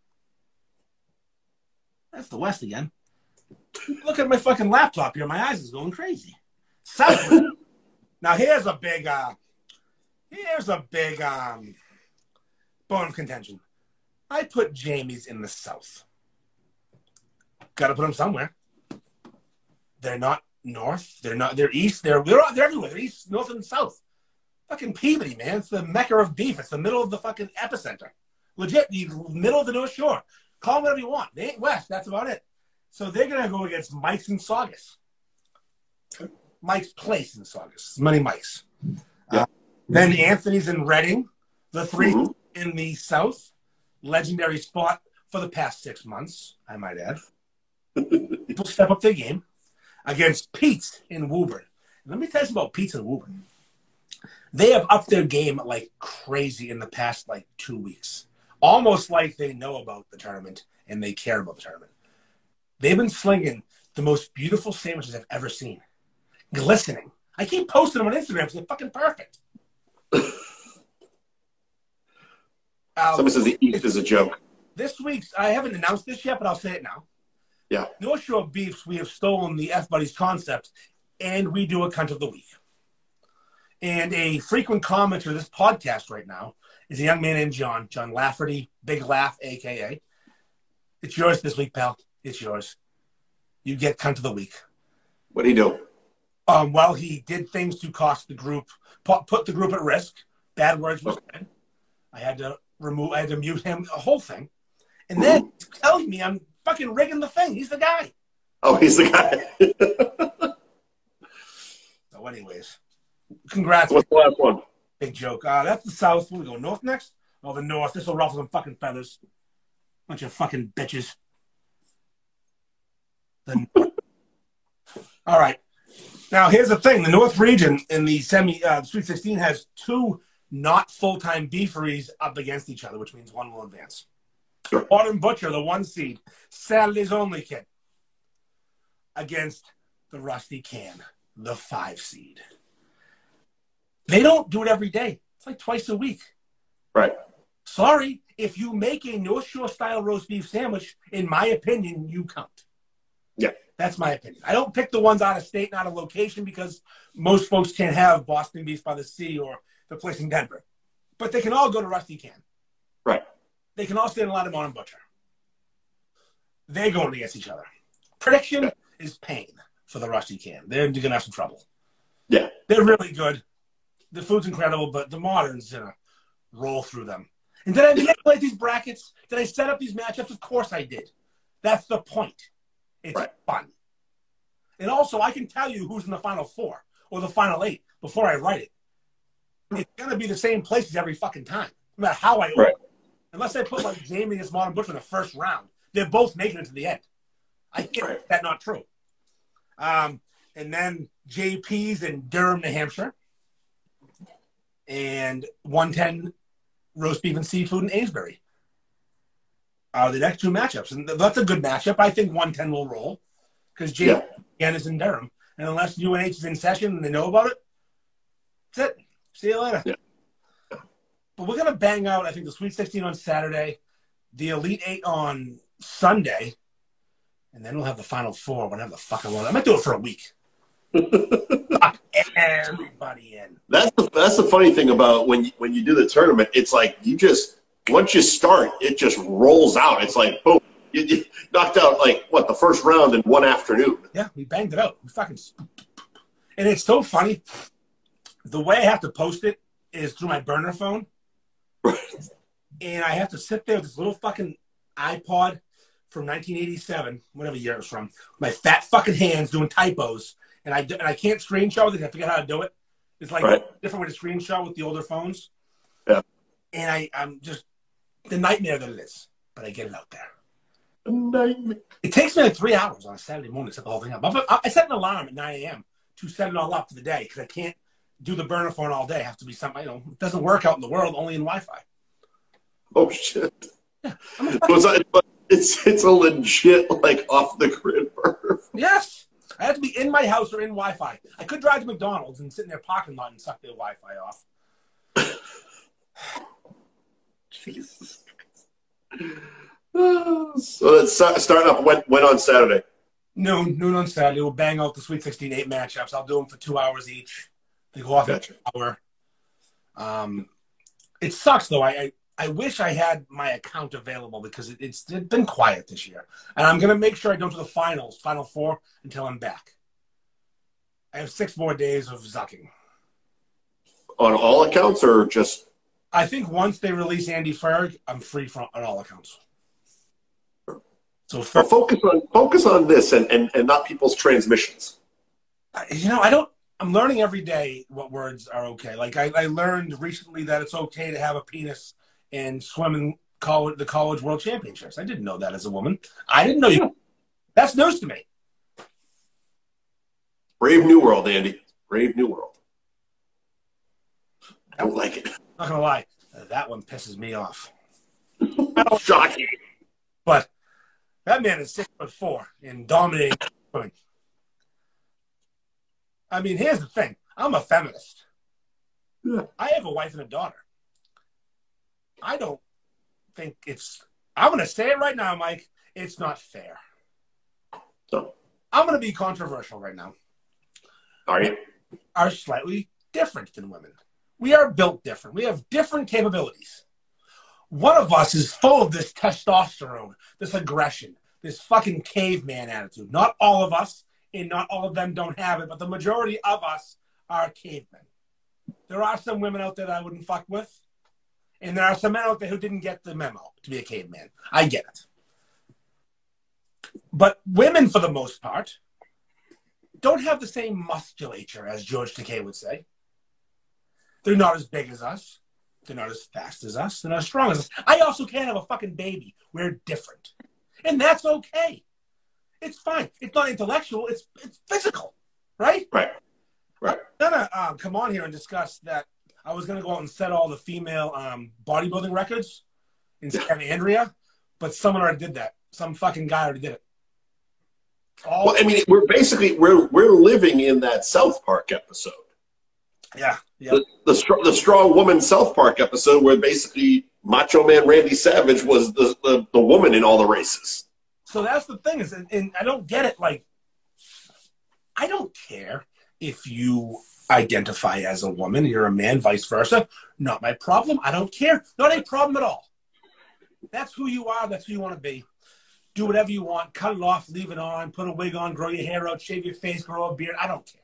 That's the West again. Look at my fucking laptop here. My eyes is going crazy. South. Now here's a big, uh, here's a big um, bone of contention. I put Jamie's in the South. Got to put them somewhere. They're not North. They're not. They're East. They're they're, they're everywhere. They're East, North, and South. Fucking Peabody, man. It's the mecca of beef. It's the middle of the fucking epicenter. Legit, the middle of the North Shore. Call them whatever you want. They ain't West. That's about it. So they're going to go against Mike's and Saugus. Mike's Place in Saugus. Many Mike's. Yeah. Uh, then Anthony's in Reading. The three Mhm. in the South. Legendary spot for the past six months, I might add. People step up their game against Pete's in Woburn. Let me tell you something about Pete's in Woburn. They have upped their game like crazy in the past like two weeks. Almost like they know about the tournament and they care about the tournament. They've been slinging the most beautiful sandwiches I've ever seen. Glistening. I keep posting them on Instagram because they're fucking perfect. Um, Someone says the East is a joke. This week's, I haven't announced this yet, but I'll say it now. Yeah. North Shore Beefs, we have stolen the F Buddies concept, and we do a cunt of the week. And a frequent commenter to this podcast right now is a young man named John, John Lafferty, Big Laugh, a k a. It's yours this week, pal. It's yours. You get cunt of the week. What do you do? Um, well, he did things to cost the group, put the group at risk. Bad words were said. I had to remove, I had to mute him, a whole thing. And then he's telling me I'm fucking rigging the thing. He's the guy. Oh, he's the guy. So anyways, congrats. What's the last one? Big joke. Uh, that's the South. We go north next? Oh, the north. This will ruffle some fucking feathers. Bunch of fucking bitches. The north. All right. Now, here's the thing. The North region in the semi uh, Sweet sixteen has two not full-time beeferys up against each other, which means one will advance. Sure. Autumn Butcher, the one seed, Saturday's only kid, against the Rusty Can, the five seed. They don't do it every day. It's like twice a week. Right. Sorry, if you make a North Shore style roast beef sandwich, in my opinion, you count. Yeah. That's my opinion. I don't pick the ones out of state and out of location because most folks can't have Boston Beef by the Sea or the place in Denver. But they can all go to Rusty Can. Right. They can all stand in line of Autumn Butcher. They're going against each other. Prediction yeah. is pain for the Rusty Can. They're going to have some trouble. Yeah. They're really good. The food's incredible, but the Modern's going to roll through them. And did I manipulate these brackets? Did I set up these matchups? Of course I did. That's the point. It's right. fun. And also, I can tell you who's in the final four or the final eight before I write it. It's going to be the same places every fucking time, no matter how I open. Right. Unless I put like Jamie against Modern Butcher in the first round, they're both making it to the end. I think right. that's not true. Um, and then J P's in Durham, New Hampshire, and one ten roast beef and seafood in Amesbury. Uh, the next two matchups, and that's a good matchup. I think one ten will roll because J P yeah. again is in Durham, and unless U N H is in session and they know about it, that's it. See you later. Yeah. But we're going to bang out, I think, the Sweet sixteen on Saturday, the Elite Eight on Sunday, and then we'll have the Final Four whenever the fuck I want. I might do it for a week. Fuck everybody in. That's the, that's the funny thing about when you, when you do the tournament. It's like you just, once you start, it just rolls out. It's like, boom. You, you knocked out, like, what, the first round in one afternoon. Yeah, we banged it out. We fucking, and it's so funny. The way I have to post it is through my burner phone. Right. And I have to sit there with this little fucking iPod from nineteen eighty-seven, whatever year it's from, my fat fucking hands doing typos. And I, and I can't screenshot with it. I forget how to do it. It's like right. a different way to screenshot with the older phones. Yeah. And I, I'm just the nightmare that it is. But I get it out there. A nightmare. It takes me like three hours on a Saturday morning to set the whole thing up. I, I set an alarm at nine a.m. to set it all up for the day because I can't do the burner phone all day. I have to be something, you know, it doesn't work out in the world, only in Wi-Fi. Oh, shit. Yeah. So it's, it's, it's a legit, like, off-the-grid burner. Yes. I have to be in my house or in Wi-Fi. I could drive to McDonald's and sit in their parking lot and suck their Wi-Fi off. Jesus. So it's starting up when, when on Saturday? Noon. Noon on Saturday. We'll bang out the Sweet sixteen eight matchups. I'll do them for two hours each. They go off gotcha. an hour. Um, it sucks, though. I, I, I wish I had my account available because it, it's, it's been quiet this year. And I'm going to make sure I don't do the finals, Final Four, until I'm back. I have six more days of zucking. On all accounts or just? I think once they release Andy Ferg, I'm free from on all accounts. So Ferg, well, focus on focus on this and, and, and not people's transmissions. You know, I don't. I'm learning every day what words are okay. Like I, I learned recently that it's okay to have a penis and swim in college, the college world championships. I didn't know that as a woman. I didn't know you. That's news to me. Brave new world, Andy. Brave new world. I don't like it. Not gonna lie, that one pisses me off. Shocking. But that man is six foot four and dominating. I mean, here's the thing. I'm a feminist. Yeah. I have a wife and a daughter. I don't think it's I'm going to say it right now, Mike. It's not fair. No. I'm going to be controversial right now. Are you? Are slightly different than women. We are built different. We have different capabilities. One of us is full of this testosterone, this aggression, this fucking caveman attitude. Not all of us, and not all of them don't have it, but the majority of us are cavemen. There are some women out there that I wouldn't fuck with, and there are some men out there who didn't get the memo to be a caveman. I get it. But women, for the most part, don't have the same musculature, as George Takei would say. They're not as big as us. They're not as fast as us. They're not as strong as us. I also can't have a fucking baby. We're different. And that's okay. It's fine. It's not intellectual. It's it's physical. Right? Right. Right. I'm going to uh, come on here and discuss that I was going to go out and set all the female um, bodybuilding records in Scandinavia, but someone already did that. Some fucking guy already did it. All well, I mean, we're basically, we're, we're living in that South Park episode. Yeah. yeah. The, the, str the Strong Woman South Park episode where basically Macho Man Randy Savage was the, the, the woman in all the races. So that's the thing is, and, and I don't get it. Like, I don't care if you identify as a woman, you're a man, vice versa. Not my problem. I don't care. Not a problem at all. That's who you are. That's who you want to be. Do whatever you want. Cut it off, leave it on, put a wig on, grow your hair out, shave your face, grow a beard. I don't care.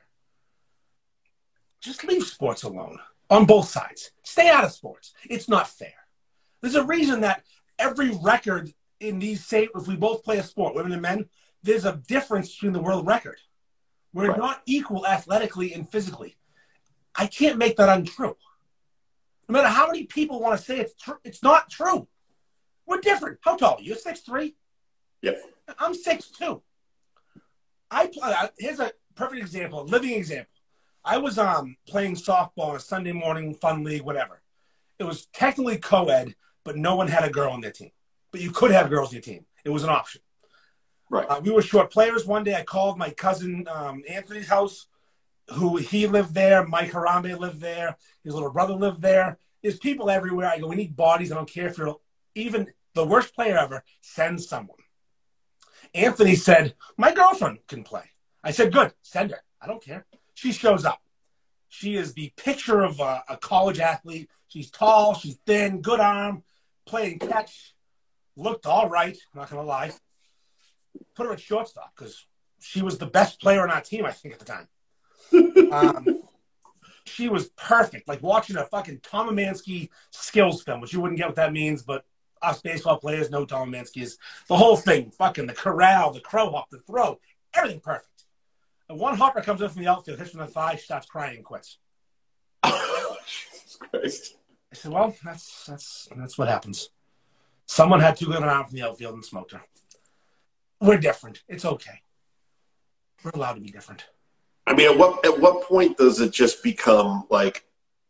Just leave sports alone on both sides. Stay out of sports. It's not fair. There's a reason that every record in these, say, if we both play a sport, women and men, there's a difference between the world record. We're right. not equal athletically and physically. I can't make that untrue. No matter how many people want to say it's true, it's not true. We're different. How tall are you? You're six three? Yep. I'm six two. I play, here's a perfect example, a living example. I was um, playing softball on a Sunday morning fun league, whatever. It was technically co-ed, but no one had a girl on their team. But you could have girls on your team. It was an option. Right. Uh, we were short players. One day I called my cousin um, Anthony's house, who he lived there. Mike Harambe lived there. His little brother lived there. There's people everywhere. I go, we need bodies. I don't care if you're even the worst player ever. Send someone. Anthony said, my girlfriend can play. I said, good. Send her. I don't care. She shows up. She is the picture of a, a college athlete. She's tall. She's thin. Good arm. Playing catch. Looked all right. I'm not going to lie. Put her at shortstop because she was the best player on our team, I think, at the time. um, she was perfect. Like watching a fucking Tom Amansky skills film, which you wouldn't get what that means, but us baseball players know Tom Amansky is the whole thing. Fucking the corral, the crow hop, the throw, everything perfect. And one hopper comes in from the outfield, hits from the thigh, she starts crying and quits. Oh, Jesus Christ. I said, well, that's that's that's what happens. Someone had too good an arm from the outfield and smoked her. We're different. It's okay. We're allowed to be different. I mean, at what at what point does it just become like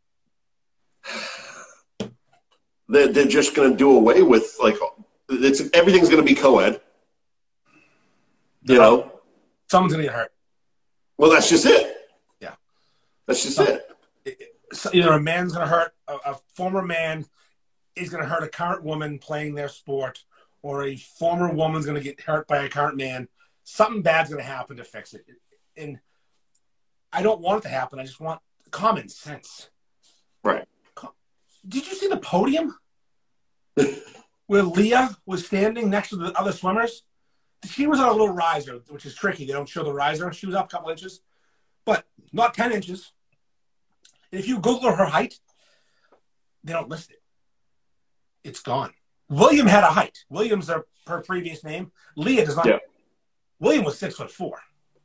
they're, they're just going to do away with like it's everything's going to be co-ed? You no. know, someone's going to get hurt. Well, that's just it. Yeah, that's just so, it. it. So either a man's going to hurt a, a former man is going to hurt a current woman playing their sport, or a former woman's going to get hurt by a current man. Something bad's going to happen to fix it. And I don't want it to happen. I just want common sense. Right. Did you see the podium where Leah was standing next to the other swimmers? She was on a little riser, which is tricky. They don't show the riser. She was up a couple inches, but not ten inches. And if you Google her height, they don't list it. It's gone. William had a height. William's her, her previous name. Leah does not. Yeah. William was six foot four.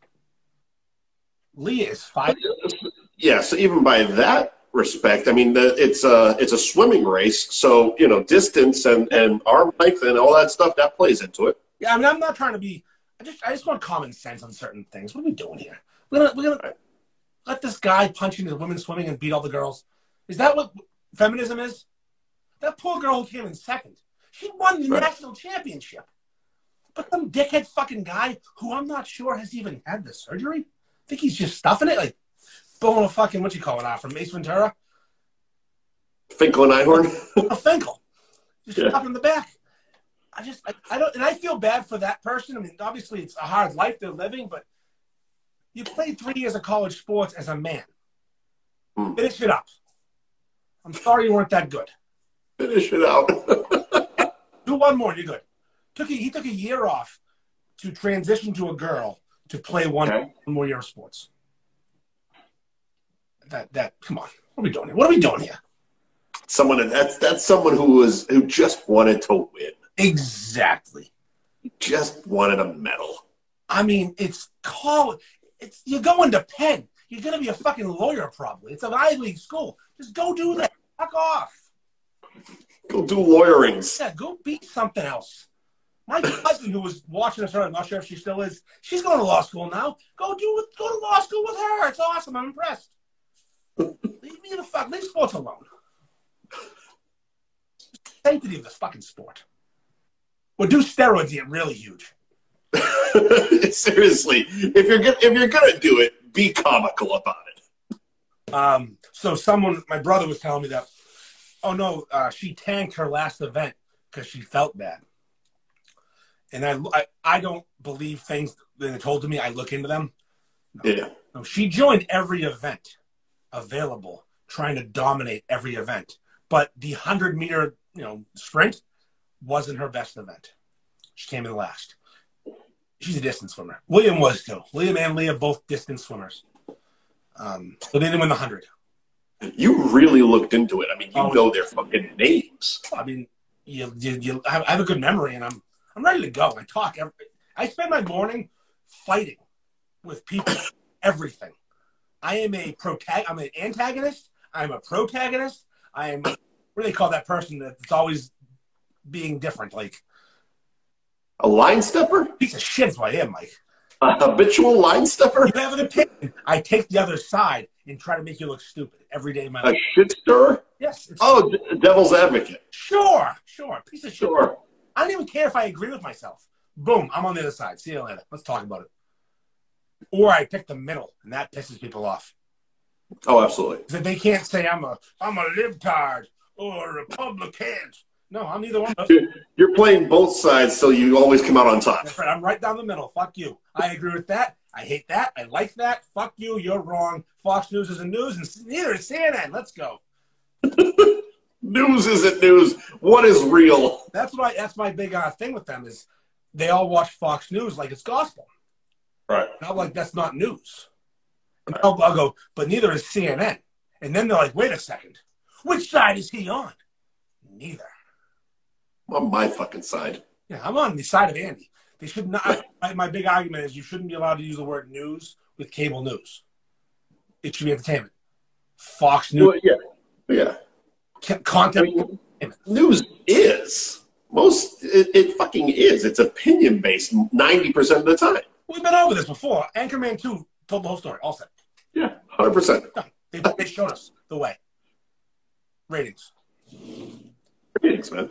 Leah is five. Yeah, so even by that respect, I mean, the, it's a it's a swimming race, so you know, distance and, and arm length and all that stuff that plays into it. Yeah, I mean, I'm not trying to be. I just I just want common sense on certain things. What are we doing here? We're gonna we're gonna let this guy punch into the women swimming and beat all the girls. Is that what feminism is? That poor girl who came in second, she won the right. national championship. But some dickhead fucking guy who I'm not sure has even had the surgery. I think he's just stuffing it, like blowing a fucking, what you call it out from Ace Ventura? Finkel and Einhorn? A Finkel. Just yeah. stuffing in the back. I just, I, I don't, and I feel bad for that person. I mean, obviously it's a hard life they're living, but you played three years of college sports as a man. Mm. Finish it up. I'm sorry you weren't that good. Finish it out. Do one more, you're good. Took a, he took a year off to transition to a girl to play one, Okay. one more year of sports. That, that, come on. What are we doing here? What are we doing here? Someone that's that's someone who was who just wanted to win. Exactly. Just wanted a medal. I mean, it's called, it's, you're going to Penn. You're going to be a fucking lawyer probably. It's an Ivy League school. Just go do that. Fuck off. Go do lawyerings. Yeah, go beat something else. My cousin who was watching us earlier, I'm not sure if she still is, she's going to law school now. Go do it. Go to law school with her. It's awesome. I'm impressed. Leave me the fuck. Leave sports alone. Sanctity of this fucking sport. Well, do steroids get really huge. Seriously, if you're if you're gonna do it, be comical about it. Um. So someone, my brother was telling me that, oh no, uh, she tanked her last event because she felt bad. And I, I, I don't believe things that are told to me. I look into them. No. Yeah. No, she joined every event available, trying to dominate every event. But the hundred meter, you know, sprint wasn't her best event. She came in last. She's a distance swimmer. William was too. William and Leah both distance swimmers. Um, so they didn't win the hundred. You really looked into it. I mean, you Oh, know their fucking names. I mean, you, you, you I have a good memory, and I'm I'm ready to go. I talk. Every, I spend my morning fighting with people. Everything. I am a protag. I'm an antagonist. I'm a protagonist. I am. What do they call that person that's always being different? Like A line stepper? piece of shit is what I am, Mike. A habitual line stepper? You have an opinion. I take the other side and try to make you look stupid every day of my A life. shit stirrer? Yes. It's, Oh, d- devil's advocate. sure, sure. Piece of shit. Sure. I don't even care if I agree with myself. Boom, I'm on the other side. See you later. Let's talk about it. Or I pick the middle, and that pisses people off. Oh, absolutely. Because they can't say I'm a I'm a libtard or a Republican. No, I'm neither one of those. You're- You're playing both sides, so you always come out on top. That's right. I'm right down the middle. Fuck you. I agree with that. I hate that. I like that. Fuck you. You're wrong. Fox News isn't news, and neither is C N N. Let's go. News isn't news. What is real? That's what I, that's my big uh, thing with them is they all watch Fox News like it's gospel. Right. And I'm like, that's not news. And I'll, I'll go, but neither is C N N. And then they're like, wait a second. Which side is he on? Neither. I'm on my fucking side. Yeah, I'm on the side of Andy. They should not. My, my big argument is you shouldn't be allowed to use the word news with cable news. It should be entertainment. Fox News. Well, yeah. Yeah. c- Content. I mean, news is. Most, it, it fucking is. It's opinion based ninety percent of the time. We've been over this before. Anchorman two told the whole story. All set. Yeah, one hundred percent. Done. They, they showed us the way. Ratings. Ratings, man.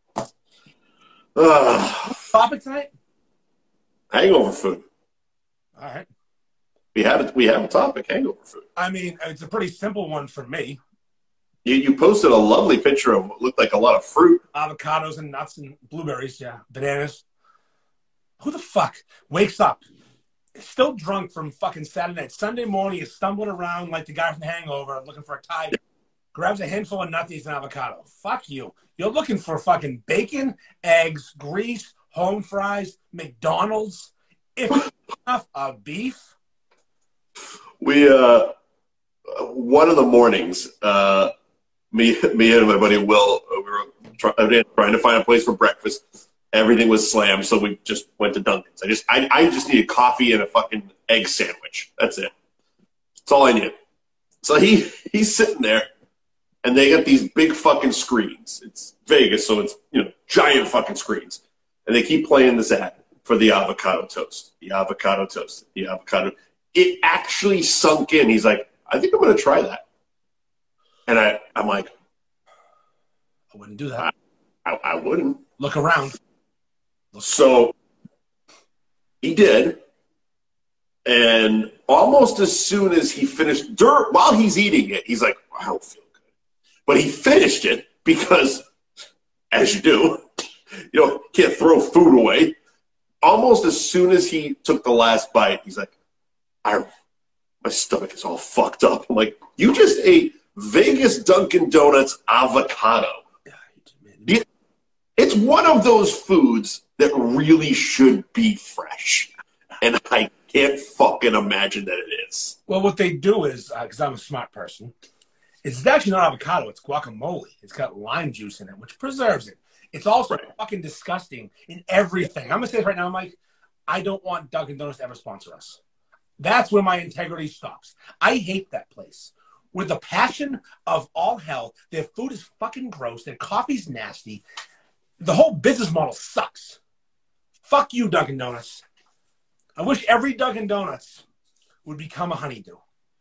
Uh, Topic tonight? hangover food. All right. We have it. We have a topic. Hangover food. I mean, it's a pretty simple one for me. You you posted a lovely picture of what looked like a lot of fruit. Avocados and nuts and blueberries, yeah. Bananas. Who the fuck wakes up still drunk from fucking Saturday night? Sunday morning, he's stumbling around like the guy from Hangover looking for a tiger. Grabs a handful of nutties and avocado. Fuck you. You're looking for fucking bacon, eggs, grease, home fries, McDonald's, if enough, a beef. We uh, one of the mornings, uh, me me and my buddy Will, we were try, trying to find a place for breakfast. Everything was slammed, so we just went to Dunkin's. I just I, I just needed coffee and a fucking egg sandwich. That's it. That's all I needed. So he he's sitting there, and they got these big fucking screens. It's Vegas, so it's, you know, giant fucking screens. And they keep playing this ad for the avocado toast. The avocado toast. The avocado. It actually sunk in. He's like, I think I'm going to try that. And I, I'm like, I wouldn't do that. I, I, I wouldn't. Look around. So he did. And almost as soon as he finished, dirt, while he's eating it, he's like, I don't feel good. But he finished it because, as you do, You know, can't throw food away. Almost as soon as he took the last bite, he's like, I, my stomach is all fucked up. I'm like, you just ate Vegas Dunkin' Donuts avocado. It's one of those foods that really should be fresh. And I can't fucking imagine that it is. Well, what they do is, because uh, I'm a smart person, it's actually not avocado. It's guacamole. It's got lime juice in it, which preserves it. It's also right. fucking disgusting in everything. I'm going to say this right now, Mike. I don't want Dunkin' Donuts to ever sponsor us. That's where my integrity stops. I hate that place. With the passion of all hell, their food is fucking gross. Their coffee's nasty. The whole business model sucks. Fuck you, Dunkin' Donuts. I wish every Dunkin' Donuts would become a honeydew.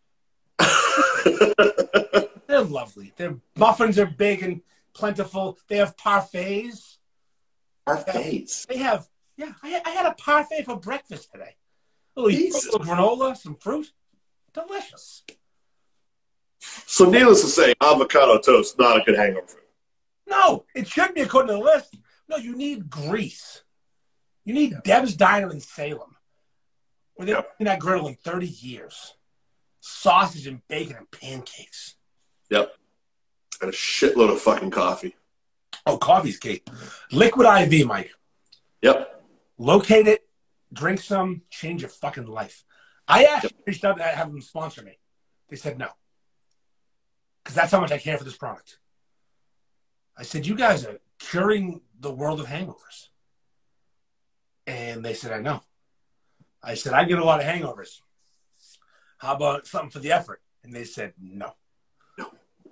They're lovely. Their muffins are big and plentiful. They have parfaits. Parfaits? They have, yeah, I, I had a parfait for breakfast today. A little, little granola, some fruit. Delicious. So needless to say, avocado toast, not a good hangover food. No, it should be according to the list. No, you need grease. You need yeah. Deb's Diner in Salem, where they've been that griddle in thirty years. Sausage and bacon and pancakes. Yep. And a shitload of fucking coffee. Oh, coffee's key. Liquid I V, Mike. Yep. Locate it, drink some, change your fucking life. I actually yep. reached out to have them sponsor me. They said no. Because that's how much I care for this product. I said, you guys are curing the world of hangovers. And they said, I know. I said, I get a lot of hangovers. How about something for the effort? And they said, no. No.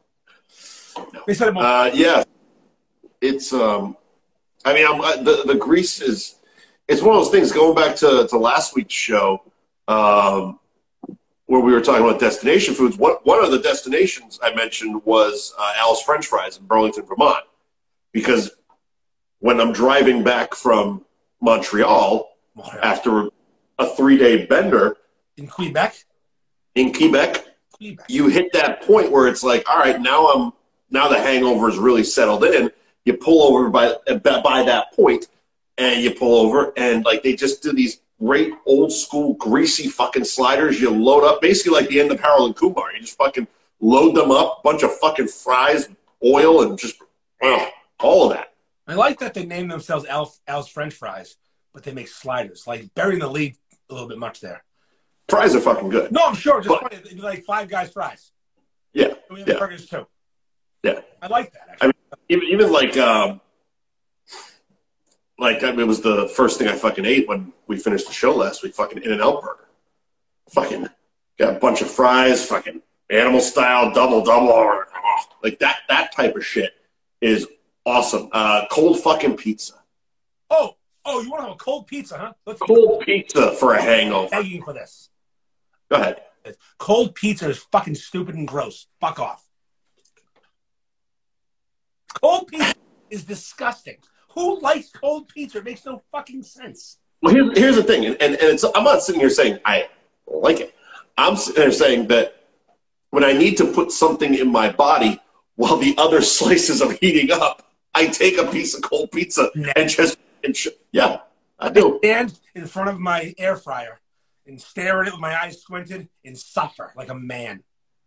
no. They said, uh, yeah. It's, um, I mean, I'm, I, the, the grease is, it's one of those things, going back to, to last week's show, um, where we were talking about destination foods. One, one of the destinations I mentioned was uh, Al's French Fries in Burlington, Vermont. Because when I'm driving back from Montreal oh, yeah. after a three-day bender. In Quebec? In Quebec, Quebec, you hit that point where it's like, all right, now I'm now the hangover is really settled in. You pull over by by that point, and you pull over, and like they just do these great old school greasy fucking sliders. You load up, basically like the end of Harold and Kumar. You just fucking load them up, bunch of fucking fries, oil, and just oh, all of that. I like that they name themselves Al, Al's French Fries, but they make sliders. Like burying the lead a little bit much there. Fries are fucking good. No, I'm sure. Just but, funny. It'd be like Five Guys fries. Yeah. And we have yeah. burgers too. Yeah. I like that. Actually. I mean, even, even like, um, like I mean, it was the first thing I fucking ate when we finished the show last week. Fucking In-N-Out burger. Fucking got a bunch of fries. Fucking animal style double double. Oh, like that. That type of shit is awesome. Uh, cold fucking pizza. Oh, oh, you want to have a cold pizza, huh? Let's cold pizza for a hangover. Begging for this. Go ahead. Cold pizza is fucking stupid and gross. Fuck off. Cold pizza is disgusting. Who likes cold pizza? It makes no fucking sense. Well, here's, here's the thing, and, and it's, I'm not sitting here saying I like it. I'm sitting there saying that when I need to put something in my body while the other slices are heating up, I take a piece of cold pizza nah. and just, and sh- yeah, I do. I stand in front of my air fryer and stare at it with my eyes squinted and suffer like a man.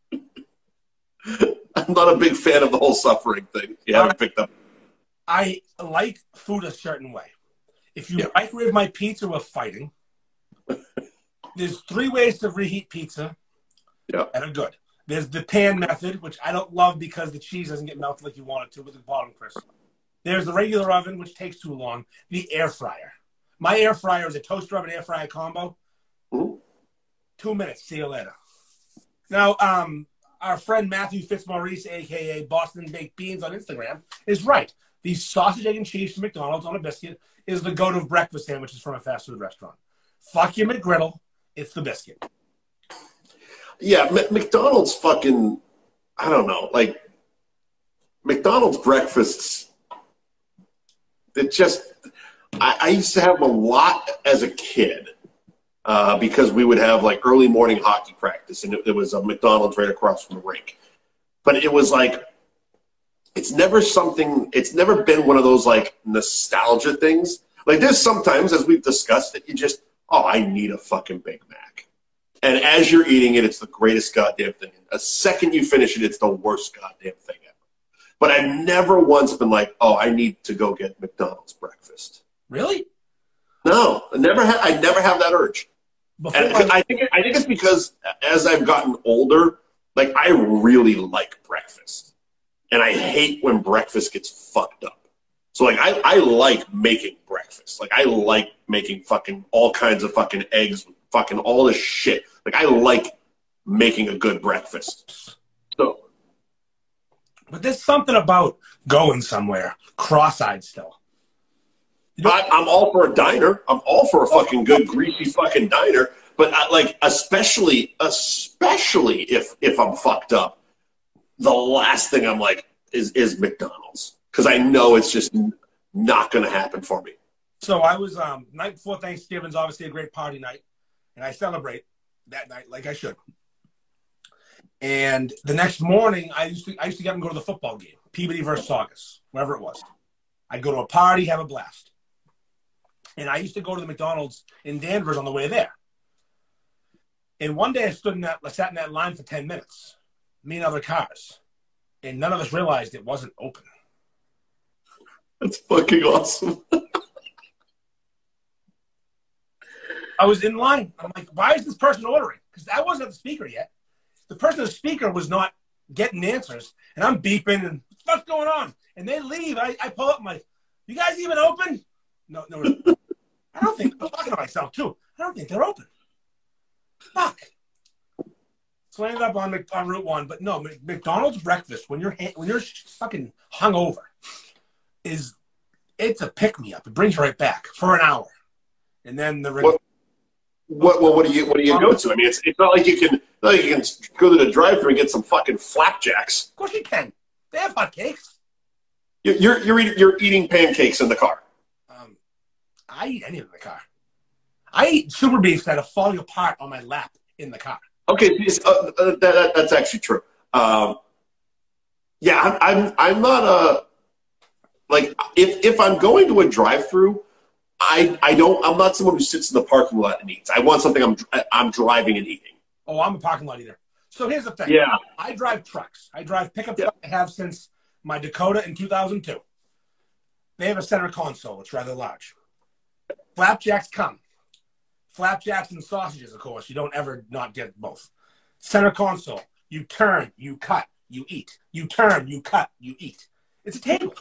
I'm not a big fan of the whole suffering thing. You haven't picked up. I like food a certain way. If you yeah. microwave my pizza, we're fighting. There's three ways to reheat pizza yeah. that are good. There's the pan method, which I don't love because the cheese doesn't get melted like you want it to with the bottom crisp. There's the regular oven, which takes too long. The air fryer. My air fryer is a toaster oven air fryer combo. Ooh. Two minutes. See you later. Now, um, our friend Matthew Fitzmaurice, a k a. Boston Baked Beans on Instagram, is right. The sausage, egg, and cheese from McDonald's on a biscuit is the go-to breakfast sandwiches from a fast food restaurant. Fuck your McGriddle. It's the biscuit. Yeah, M- McDonald's fucking, I don't know, like, McDonald's breakfasts, it just, I, I used to have them a lot as a kid uh, because we would have, like, early morning hockey practice, and it, it was a McDonald's right across from the rink. But it was like, it's never something, it's never been one of those like nostalgia things. Like there's sometimes, as we've discussed, that you just, oh, I need a fucking Big Mac. And as you're eating it, it's the greatest goddamn thing. A second you finish it, it's the worst goddamn thing ever. But I've never once been like, oh, I need to go get McDonald's breakfast. Really? No, I never had. I never have that urge. Before And I think I think it's because as I've gotten older, like I really like breakfast, and I hate when breakfast gets fucked up. So like I, I like making breakfast. Like I like making fucking all kinds of fucking eggs, fucking all this shit. Like I like making a good breakfast. So, but there's something about going somewhere cross-eyed still. You know, I, I'm all for a diner. I'm all for a fucking good greasy fucking diner. But I, like, especially, especially if if I'm fucked up, the last thing I'm like is is McDonald's, because I know it's just not going to happen for me. So I was um night before Thanksgiving's obviously a great party night, and I celebrate that night like I should. And the next morning, I used to I used to get them go to the football game, Peabody versus Saugus, wherever it was. I'd go to a party, have a blast. And I used to go to the McDonald's in Danvers on the way there. And one day I stood in that, I sat in that line for ten minutes, me and other cars, and none of us realized it wasn't open. That's fucking awesome. I was in line. I'm like, why is this person ordering? Because I wasn't at the speaker yet. The person at the speaker was not getting answers, and I'm beeping, and what's going on? And they leave. I, I pull up, I'm like, you guys even open? No, no. I don't think, I'm talking to myself too. I don't think they're open. Fuck. So I ended up on, on Route One, but no, McDonald's breakfast when you're when you're fucking hungover is it's a pick me up. It brings you right back for an hour, and then the what what what, what do you what do you go to? I mean, it's it's not like you can not like you can go to the drive-thru and get some fucking flapjacks. Of course you can. They have hot cakes. You're you're you're, eat, you're eating pancakes in the car. Um, I eat anything in the car. I eat super beefs that are falling apart on my lap in the car. Okay, uh, uh, that, that, that's actually true. Um, yeah, I'm, I'm I'm not a like if if I'm going to a drive-through, I I don't I'm not someone who sits in the parking lot and eats. I want something I'm I'm driving and eating. Oh, I'm a parking lot eater. So here's the thing. Yeah, I drive trucks. I drive pickup yeah. trucks. I have since my Dakota in two thousand two. They have a center console. It's rather large. Flapjacks come. Flapjacks and sausages, of course. You don't ever not get both. Center console. You turn, you cut, you eat. You turn, you cut, you eat. It's a table.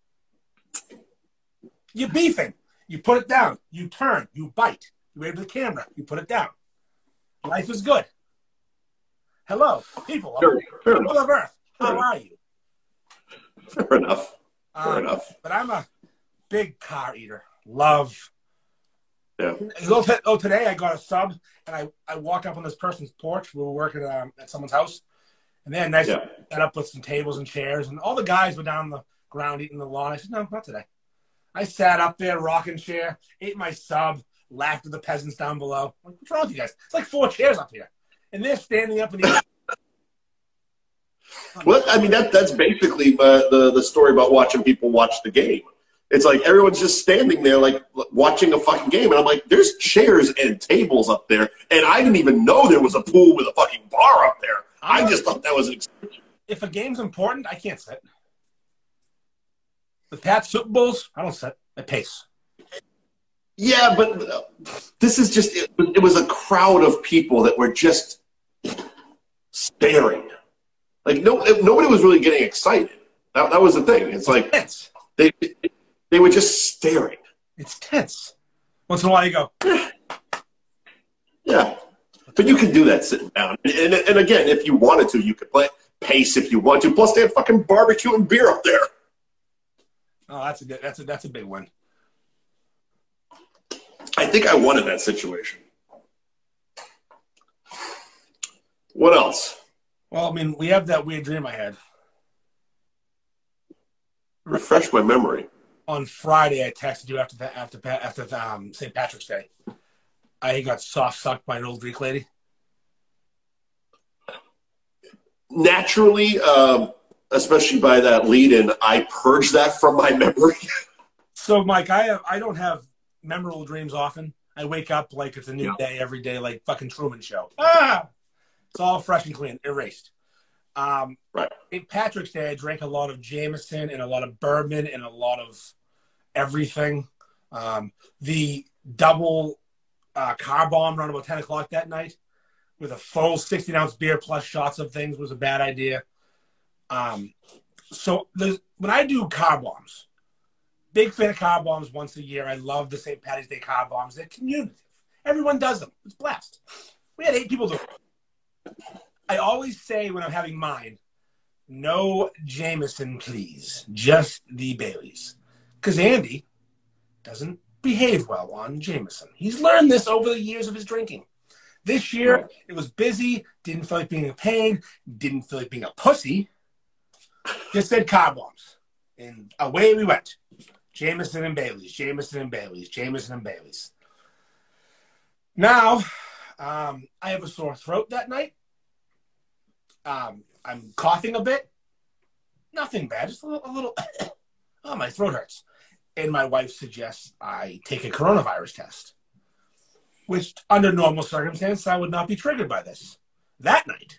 You're beefing. You put it down. You turn, you bite. You wave to the camera. You put it down. Life is good. Hello, people Sure, fair people of Earth. How are you? Fair enough. Fair Um, enough. But I'm a big car eater. Love. Yeah. Oh, today I got a sub, and I, I walked up on this person's porch. We were working um, at someone's house, and they had a nice Yeah. set up with some tables and chairs, and all the guys were down on the ground eating the lawn. I said, no, not today. I sat up there, rocking chair, ate my sub, laughed at the peasants down below. I'm like, what's wrong with you guys? It's like four chairs up here, and they're standing up and eating. Well, I mean that that's basically uh, the the story about watching people watch the game. It's like everyone's just standing there, like watching a fucking game, and I'm like, "There's chairs and tables up there," and I didn't even know there was a pool with a fucking bar up there. I just thought that was an extension. If a game's important, I can't sit. The Pats Super Bowls, I don't sit. I pace. Yeah, but uh, this is just it, it was a crowd of people that were just staring. Like no, nobody was really getting excited. That, that was the thing. It's like Tense. they they were just staring. It's tense. Once in a while, you go. Yeah, but you can do that sitting down. And, and, and again, if you wanted to, you could play pace if you want to. Plus, they had fucking barbecue and beer up there. Oh, that's a that's a that's a big one. I think I won in that situation. What else? Well, I mean, we have that weird dream I had. Refresh my memory. On Friday, I texted you after the, after after um, Saint Patrick's Day. I got soft sucked by an old Greek lady. Naturally, um, especially by that lead-in, I purged that from my memory. So, Mike, I have I don't have memorable dreams often. I wake up like it's a new Yeah. day every day, like fucking Truman Show. Ah, it's all fresh and clean, erased. Um, Right. Saint Patrick's Day, I drank a lot of Jameson and a lot of bourbon and a lot of everything. Um, the double uh, car bomb around about ten o'clock that night with a full sixteen ounce beer plus shots of things was a bad idea. Um, so the, when I do car bombs, big fan of car bombs once a year. I love the Saint Patty's Day car bombs. They're communicative. Everyone does them. It's blessed. We had eight people do it. I always say when I'm having mine, no Jameson, please. Just the Baileys. Because Andy doesn't behave well on Jameson. He's learned this over the years of his drinking. This year, it was busy, didn't feel like being a pain, didn't feel like being a pussy. Just said car bombs. And away we went. Jameson and Baileys, Jameson and Baileys, Jameson and Baileys. Now, um, I have a sore throat that night. Um, I'm coughing a bit. Nothing bad, just a little, a little oh, my throat hurts. And my wife suggests I take a coronavirus test, which under normal circumstances, I would not be triggered by this. That night,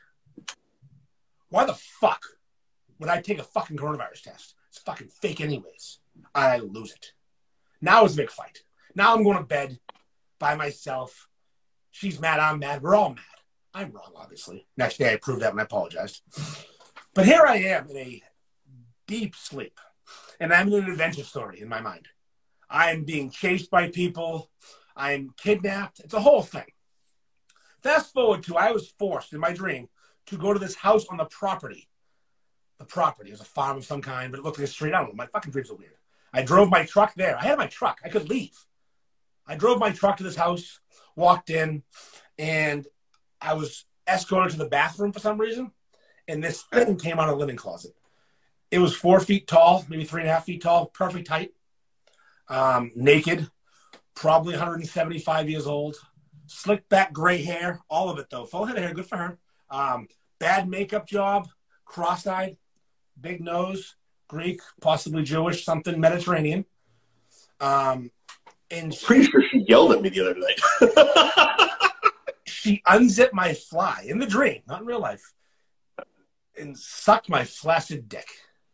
why the fuck would I take a fucking coronavirus test? It's fucking fake anyways. I lose it. Now it's a big fight. Now I'm going to bed by myself. She's mad, I'm mad. We're all mad. I'm wrong, obviously. Next day I proved that and I apologized. But here I am in a deep sleep. And I'm in an adventure story in my mind. I am being chased by people. I'm kidnapped. It's a whole thing. Fast forward to I was forced in my dream to go to this house on the property. The property is a farm of some kind, but it looked like a street. I don't know. My fucking dreams are weird. I drove my truck there. I had my truck. I could leave. I drove my truck to this house, walked in, and I was escorted to the bathroom for some reason. And this thing came out of the linen closet. It was four feet tall, maybe three and a half feet tall, perfect height, um, naked, probably one hundred seventy-five years old, slick back gray hair, all of it though. Full head of hair, good for her. Um, bad makeup job, cross-eyed, big nose, Greek, possibly Jewish, something Mediterranean. Um, and she, Pretty sure she yelled at me the other night. she unzipped my fly in the dream, not in real life, and sucked my flaccid dick.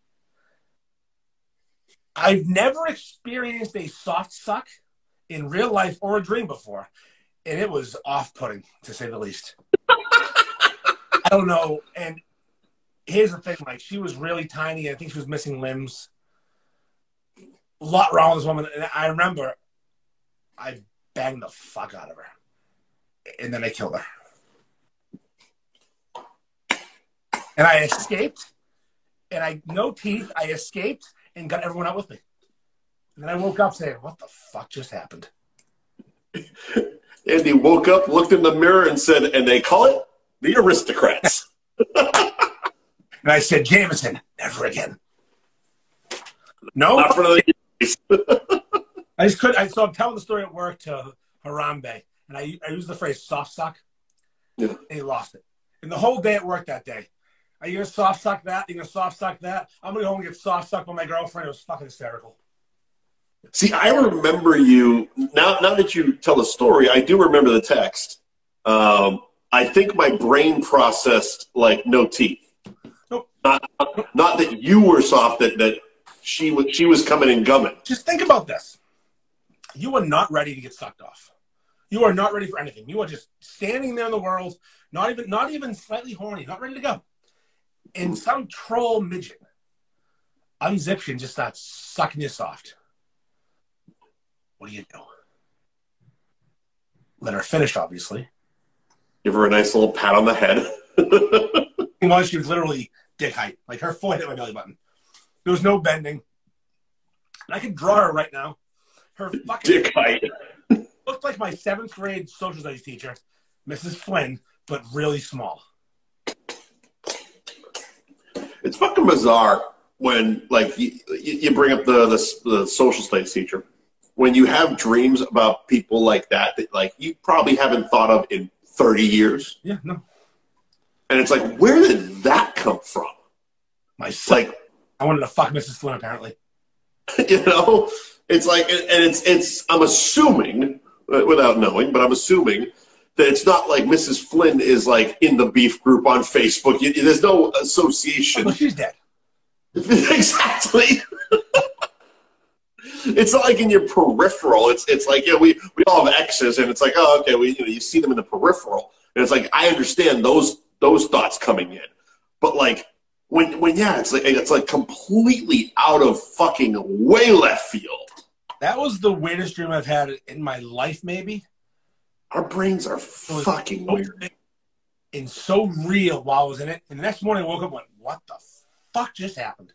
I've never experienced a soft suck in real life or a dream before, and it was off-putting, to say the least. I don't know, and here's the thing, Mike. She was really tiny. I think she was missing limbs. A lot wrong with this woman. And I remember I banged the fuck out of her, and then I killed her. And I escaped, and I no teeth. I escaped and got everyone out with me. And then I woke up saying, what the fuck just happened? Andy woke up, looked in the mirror, and said, and they call it the aristocrats. And I said, Jameson, never again. No? Not for the I just couldn't. I, so I'm telling the story at work to Harambe, and I, I used the phrase soft suck, Yeah. and he lost it. And the whole day at work that day, are you going to soft suck that? Are you going to soft suck that? I'm going to go home and get soft sucked by my girlfriend. It was fucking hysterical. See, I remember you, now Now that you tell the story, I do remember the text. Um, I think my brain processed, like, no teeth. Nope. Not, not that you were soft, that, that she, was, she was coming and gumming. Just think about this. You are not ready to get sucked off. You are not ready for anything. You are just standing there in the world, not even not even slightly horny, not ready to go. And some troll midget unzips you and just starts sucking you soft. What do you do? Let her finish, obviously. Give her a nice little pat on the head. Well, she was literally dick height. Like her foot hit my belly button. There was no bending. And I could draw her right now. Her fucking Dick height. looked like my seventh grade social studies teacher, Missus Flynn, but really small. It's fucking bizarre when, like, you, you bring up the, the the social studies teacher. When you have dreams about people like that, that, like, you probably haven't thought of in thirty years. Yeah, no. And it's like, where did that come from? My I suck. Like, I wanted to fuck Missus Flynn, apparently. You know, it's like, and it's, it's, I'm assuming, without knowing, but I'm assuming that it's not like Missus Flynn is like in the beef group on Facebook. You, there's no association. Oh, well, she's dead. Exactly. It's not like in your peripheral. It's it's like, yeah, we, we all have exes, and it's like, oh, okay, we, you know, you see them in the peripheral. And it's like, I understand those those thoughts coming in. But like, when, when yeah, it's like, it's like completely out of fucking way left field. That was the weirdest dream I've had in my life, maybe. Our brains are fucking so weird. And so real while I was in it. And the next morning I woke up and went, what the fuck just happened?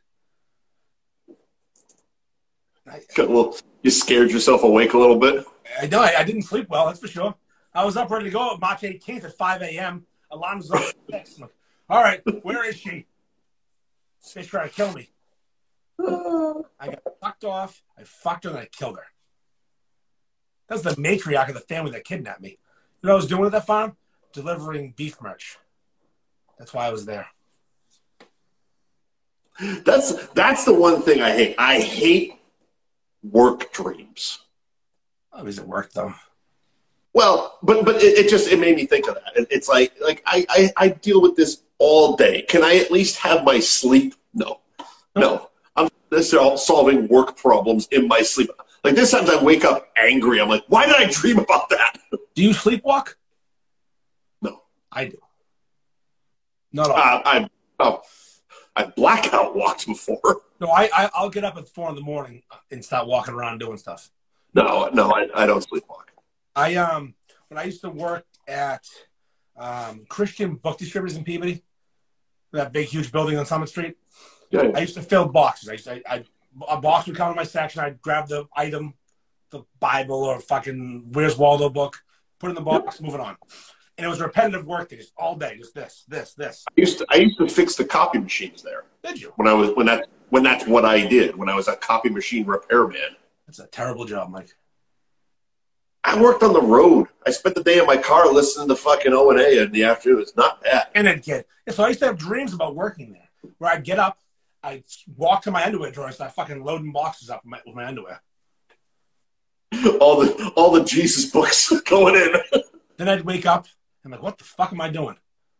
I, well, you scared yourself awake a little bit? I know. I, I didn't sleep well, that's for sure. I was up ready to go March eighteenth at five a.m. Alarms on six. Like, all right, where is she? She's trying to kill me. I got fucked off. I fucked her and I killed her. That was the matriarch of the family that kidnapped me. You know what I was doing at that farm? Delivering beef merch. That's why I was there. That's that's the one thing I hate. I hate work dreams. Oh, is it work though? Well, but but it, it just it made me think of that. It, it's like like I, I I deal with this all day. Can I at least have my sleep? No, no. I'm this all solving work problems in my sleep. Like this times I wake up angry. I'm like, why did I dream about that? Do you sleepwalk? No, I do. Not all. Uh, I oh, I blackout walked before. No, I, I I'll get up at four in the morning and start walking around doing stuff. No, no, I, I don't sleepwalk. I um when I used to work at um, Christian Book Distributors in Peabody, that big huge building on Summit Street. Yeah, yeah. I used to fill boxes. I used to, I, I a box would come in my section. I'd grab the item, the Bible or fucking Where's Waldo book, put it in the box, moving on. And it was repetitive work days all day, just this, this, this. I used to I used to fix the copy machines there. Did you? When I was when that when that's what I did when I was a copy machine repairman. That's a terrible job, Mike. I worked on the road. I spent the day in my car listening to fucking O and A in the afternoon. It's not bad. And then kid. So I used to have dreams about working there, where I'd get up, I'd walk to my underwear drawer and start fucking loading boxes up with my, with my underwear. All the all the Jesus books going in. Then I'd wake up. I'm like, what the fuck am I doing?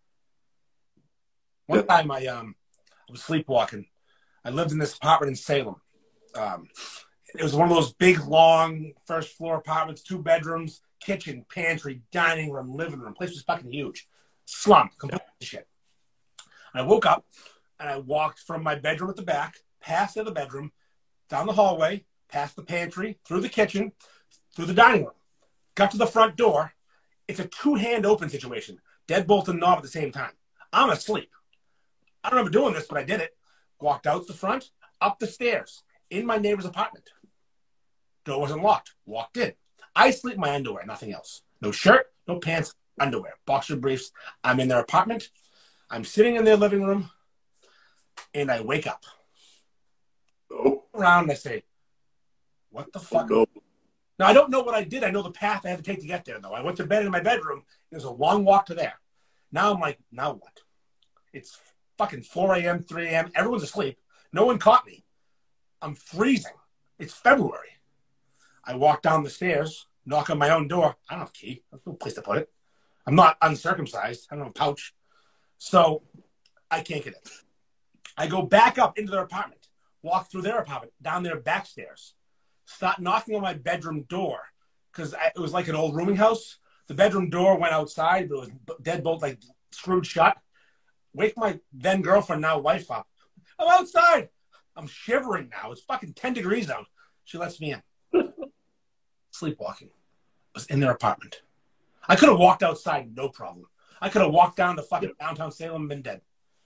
One yeah. time I um I was sleepwalking. I lived in this apartment in Salem. Um, it was one of those big, long, first floor apartments, two bedrooms, kitchen, pantry, dining room, living room. Place was fucking huge. Slum, complete yeah. shit. And I woke up and I walked from my bedroom at the back, past the other bedroom, down the hallway, past the pantry, through the kitchen, through the dining room. Got to the front door. It's a two-hand open situation. Deadbolt and knob at the same time. I'm asleep. I don't remember doing this, but I did it. Walked out the front, up the stairs, in my neighbor's apartment. Door wasn't locked. Walked in. I sleep in my underwear, nothing else. No shirt, no pants, underwear, boxer briefs. I'm in their apartment. I'm sitting in their living room, and I wake up. Oh. Around and I say, what the fuck? Oh, no. Now, I don't know what I did. I know the path I had to take to get there, though. I went to bed in my bedroom. It was a long walk to there. Now I'm like, now what? It's fucking four a.m., three a.m. Everyone's asleep. No one caught me. I'm freezing. It's February. I walk down the stairs, knock on my own door. I don't have a key. There's no place to put it. I'm not uncircumcised. I don't have a pouch. So I can't get in. I go back up into their apartment, walk through their apartment, down their back stairs. Start knocking on my bedroom door because it was like an old rooming house. The bedroom door went outside, but it was deadbolt, like screwed shut. Wake my then girlfriend, now wife, up. I'm outside. I'm shivering now. It's fucking ten degrees out. She lets me in. Sleepwalking. I was in their apartment. I could have walked outside, no problem. I could have walked down to fucking downtown Salem and been dead.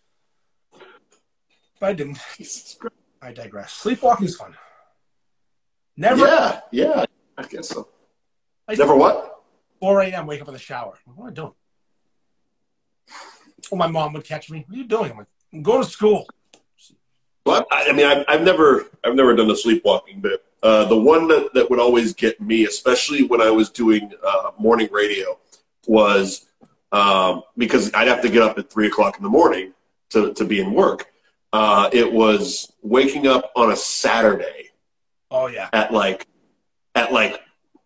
But I didn't. I digress. Sleepwalking is fun. Never. Yeah, yeah, I guess so. I Never what? four a.m. wake up in the shower. What am I doing? Well, my mom would catch me. What are you doing? I'm like, I'm going to school. Well, I, I mean, I've, I've never, I've never done the sleepwalking bit. Uh, the one that, that would always get me, especially when I was doing uh, morning radio, was um, because I'd have to get up at three o'clock in the morning to to be in work. Uh, it was waking up on a Saturday. Oh yeah. At like, at like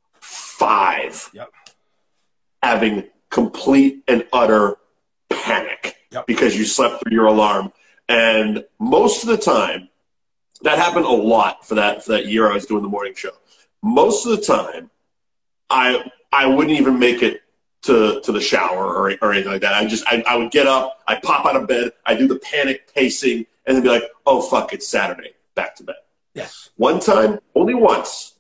five. Yep. Having complete and utter panic. Yep. Because you slept through your alarm, and most of the time, that happened a lot for that for that year I was doing the morning show. Most of the time, I I wouldn't even make it to to the shower or, or anything like that. I just I, I would get up, I pop out of bed, I do the panic pacing, and then be like, oh fuck, it's Saturday, back to bed. Yes. One time, only once,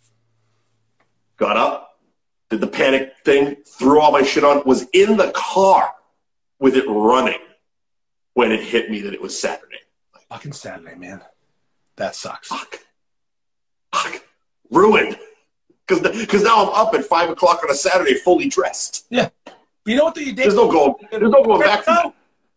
got up, did the panic thing, threw all my shit on, was in the car with it running when it hit me that it was Saturday. Like, fucking Saturday, man. That sucks. Fuck. Fuck. Ruined. Because now I'm up at five o'clock on a Saturday, fully dressed. Yeah. You know what the There's no going. There's no going back from that.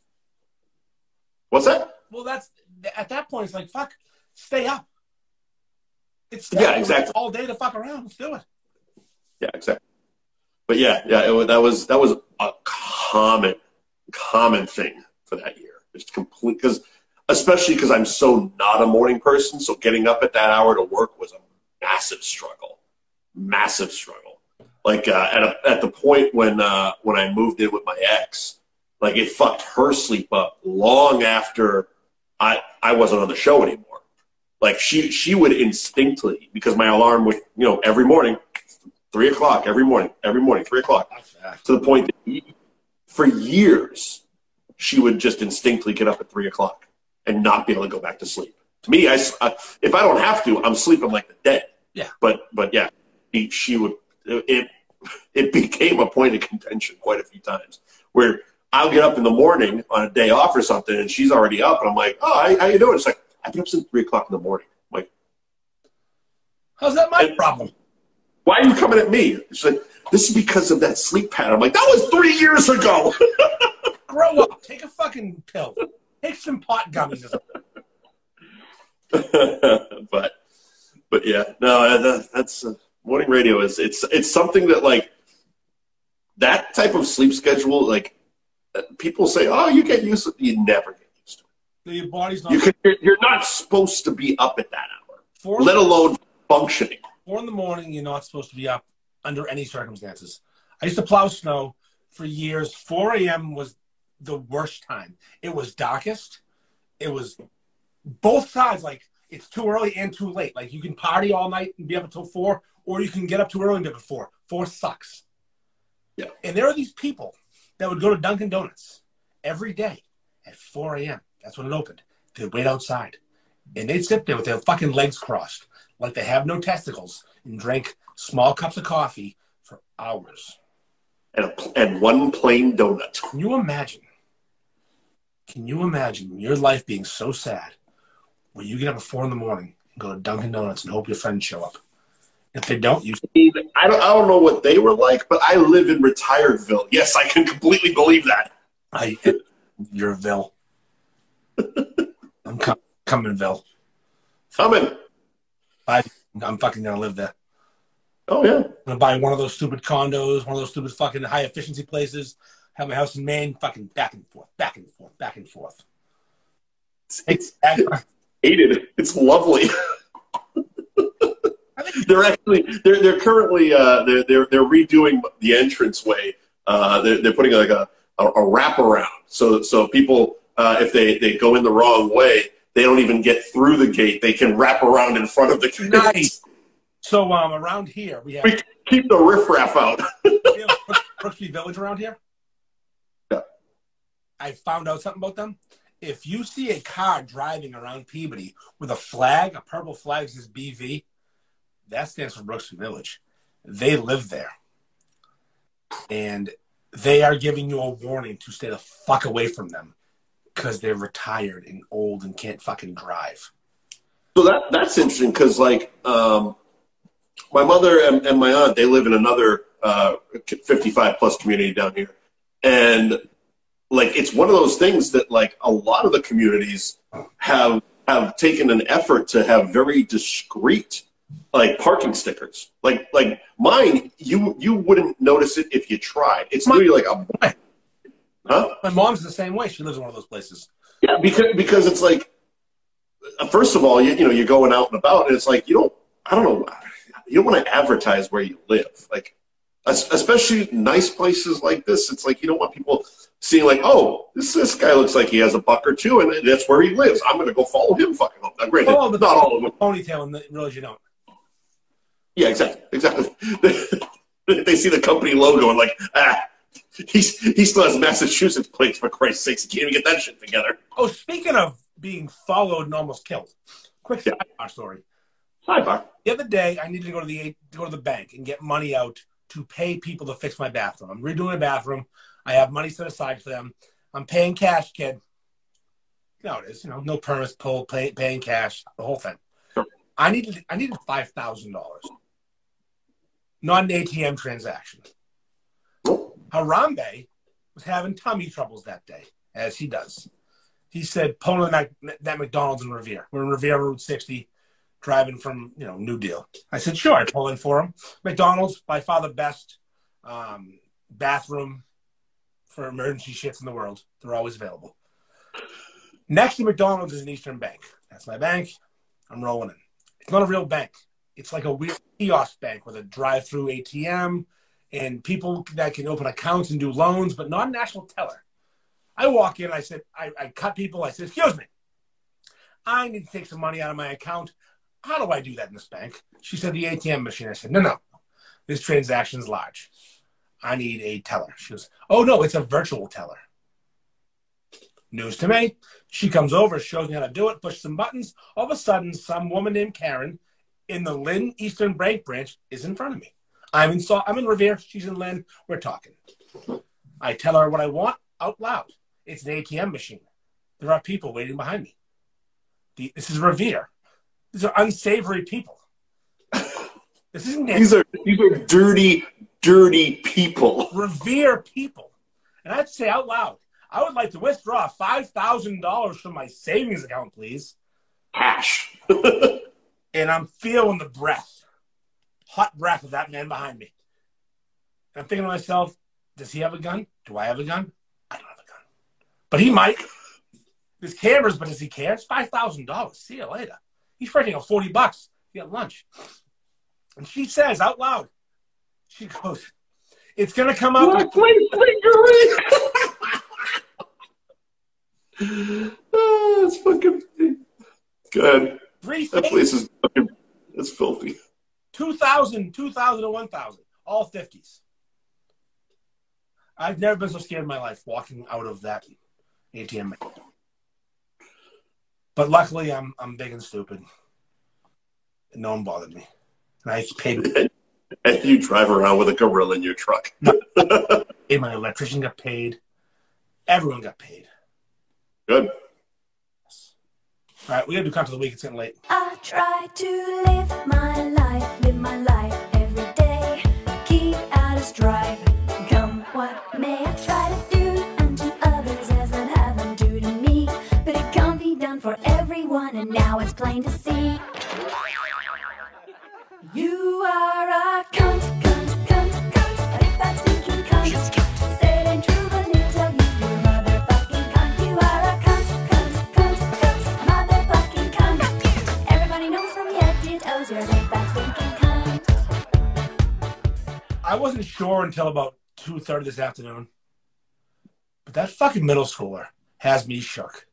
What's that? Well, that's at that point. It's like fuck. Stay up. It's yeah, exactly. All day to fuck around. Let's do it. Yeah, exactly. But yeah, yeah, it, that was that was a common, common thing for that year. Just complete because. Especially because I'm so not a morning person, so getting up at that hour to work was a massive struggle, massive struggle. Like uh, at a, at the point when uh, when I moved in with my ex, like it fucked her sleep up long after I I wasn't on the show anymore. Like she she would instinctively, because my alarm would, you know, every morning, three o'clock every morning, every morning three o'clock, to the point that for years she would just instinctively get up at three o'clock. And not be able to go back to sleep. To me, I, uh, if I don't have to, I'm sleeping like the dead. Yeah. But but yeah, he, she would. It it became a point of contention quite a few times where I'll get up in the morning on a day off or something, and she's already up, and I'm like, oh, how, how you doing? It's like I've been up since three o'clock in the morning. I'm like, how's that my problem? Why are you coming at me? She's like, this is because of that sleep pattern. I'm like, that was three years ago. Grow up. Take a fucking pill. Take some pot gummies. but, but yeah, no, that, that's uh, morning radio is it's it's something that like that type of sleep schedule. Like uh, people say, oh, you get used to it. You never get used to it. Your body's not. You can, you're, you're not supposed to be up at that hour, four let alone functioning. Four in the morning, you're not supposed to be up under any circumstances. I used to plow snow for years. four a.m. was the worst time. It was darkest. It was both sides. Like it's too early and too late. Like you can party all night and be up until four, or you can get up too early and be up at four. Four sucks. Yeah. And there are these people that would go to Dunkin' Donuts every day at four a.m. That's when it opened. They'd wait outside, and they'd sit there with their fucking legs crossed, like they have no testicles, and drink small cups of coffee for hours. And a, and one plain donut. Can you imagine? Can you imagine your life being so sad where you get up at four in the morning and go to Dunkin' Donuts and hope your friends show up? If they don't, you... I don't, I don't know what they were like, but I live in Retiredville. Yes, I can completely believe that. I, you're Ville. I'm com- coming, Ville. Coming. I, I'm fucking going to live there. Oh, yeah. I'm going to buy one of those stupid condos, one of those stupid fucking high-efficiency places, have my house in Maine, fucking back and forth, back and forth, back and forth. It's, it's hated. It's lovely. they're actually they're they're currently uh, they're they're they're redoing the entranceway. Uh, they're they're putting like a a, a wraparound, so so people uh, if they they go in the wrong way, they don't even get through the gate. They can wrap around in front of the gate. Nice. So um, around here we have we keep the riffraff out. We have Brooksby Village around here. Yeah. I found out something about them. If you see a car driving around Peabody with a flag, a purple flag that says B V, that stands for Brooksby Village. They live there. And they are giving you a warning to stay the fuck away from them because they're retired and old and can't fucking drive. So that that's interesting because, like, um, my mother and, and my aunt, they live in another uh, fifty-five plus community down here. And like, it's one of those things that, like, a lot of the communities have have taken an effort to have very discreet, like, parking stickers. Like, like mine, you you wouldn't notice it if you tried. It's literally like a Huh? My mom's the same way. She lives in one of those places. Yeah, because because it's like, first of all, you, you know, you're going out and about, and it's like, you don't, I don't know, you don't want to advertise where you live. Like, especially nice places like this, it's like you don't want people seeing like, oh, this this guy looks like he has a buck or two, and that's where he lives. I'm going to go follow him fucking home. Now, granted, oh, not all of them. Ponytail and realize you don't. Yeah, exactly, exactly. They see the company logo and like, ah, he's, he still has Massachusetts plates, for Christ's sakes. He can't even get that shit together. Oh, speaking of being followed and almost killed, quick Yeah. sidebar story. Sidebar. The other day, I needed to go to the to go to the bank and get money out to pay people to fix my bathroom. I'm redoing a bathroom. I have money set aside for them. I'm paying cash, kid. You know it is. You know, no permits pulled, pay, paying cash, the whole thing. Sure. I needed I needed five thousand dollars. Not an A T M transaction. Harambe was having tummy troubles that day, as he does. He said, pull in that, that McDonald's in Revere. We're in Revere, Route sixty, driving from, you know, New Deal. I said, sure, I pull in for him. McDonald's, by far the best um, bathroom for emergency shits in the world. They're always available. Next to McDonald's is an Eastern Bank. That's my bank. I'm rolling in. It's not a real bank. It's like a weird kiosk bank with a drive-through A T M and people that can open accounts and do loans, but not a national teller. I walk in, I said, I, I cut people. I said, excuse me, I need to take some money out of my account. How do I do that in this bank? She said, the A T M machine. I said, no, no, this transaction's large. I need a teller. She goes, oh, no, it's a virtual teller. News to me. She comes over, shows me how to do it, pushes some buttons. All of a sudden, some woman named Karen in the Lynn Eastern Bank branch is in front of me. I'm in, I'm in Revere. She's in Lynn. We're talking. I tell her what I want out loud. It's an A T M machine. There are people waiting behind me. The, this is Revere. These are unsavory people. This isn't these are these are dirty, dirty people. Revere people. And I'd say out loud, I would like to withdraw five thousand dollars from my savings account, please. Cash. And I'm feeling the breath, hot breath of that man behind me. And I'm thinking to myself, does he have a gun? Do I have a gun? I don't have a gun. But he might. There's cameras, but does he care? It's five thousand dollars. See you later. He's breaking out forty bucks to get lunch. And she says out loud, she goes, it's going to come out. Black Flame fingering. Oh, that's fucking good. Three that place is fucking, it's filthy. two thousand, two thousand, and one thousand. All fifties. I've never been so scared in my life walking out of that A T M. But luckily, I'm I'm big and stupid. And no one bothered me. And I paid. And you drive around with a gorilla in your truck. And my electrician got paid. Everyone got paid. Good. All right, we got to do count of the week. It's getting late. I try to live my life, live my life every day. Keep out of strife, come what may. I try to do unto others as I'd have them do to me. But it can't be done for everyone, and now it's plain to see. You are a cunt, cunt, cunt, cunt. I think that's stinking cunt. Say it ain't true, but he'll tell you you're a motherfucking cunt. You are a cunt, cunt, cunt, cunt. Motherfucking cunt. Everybody knows from your head to toes you're a big fat stinking cunt. I wasn't sure until about two thirty this afternoon. But that fucking middle schooler has me shook.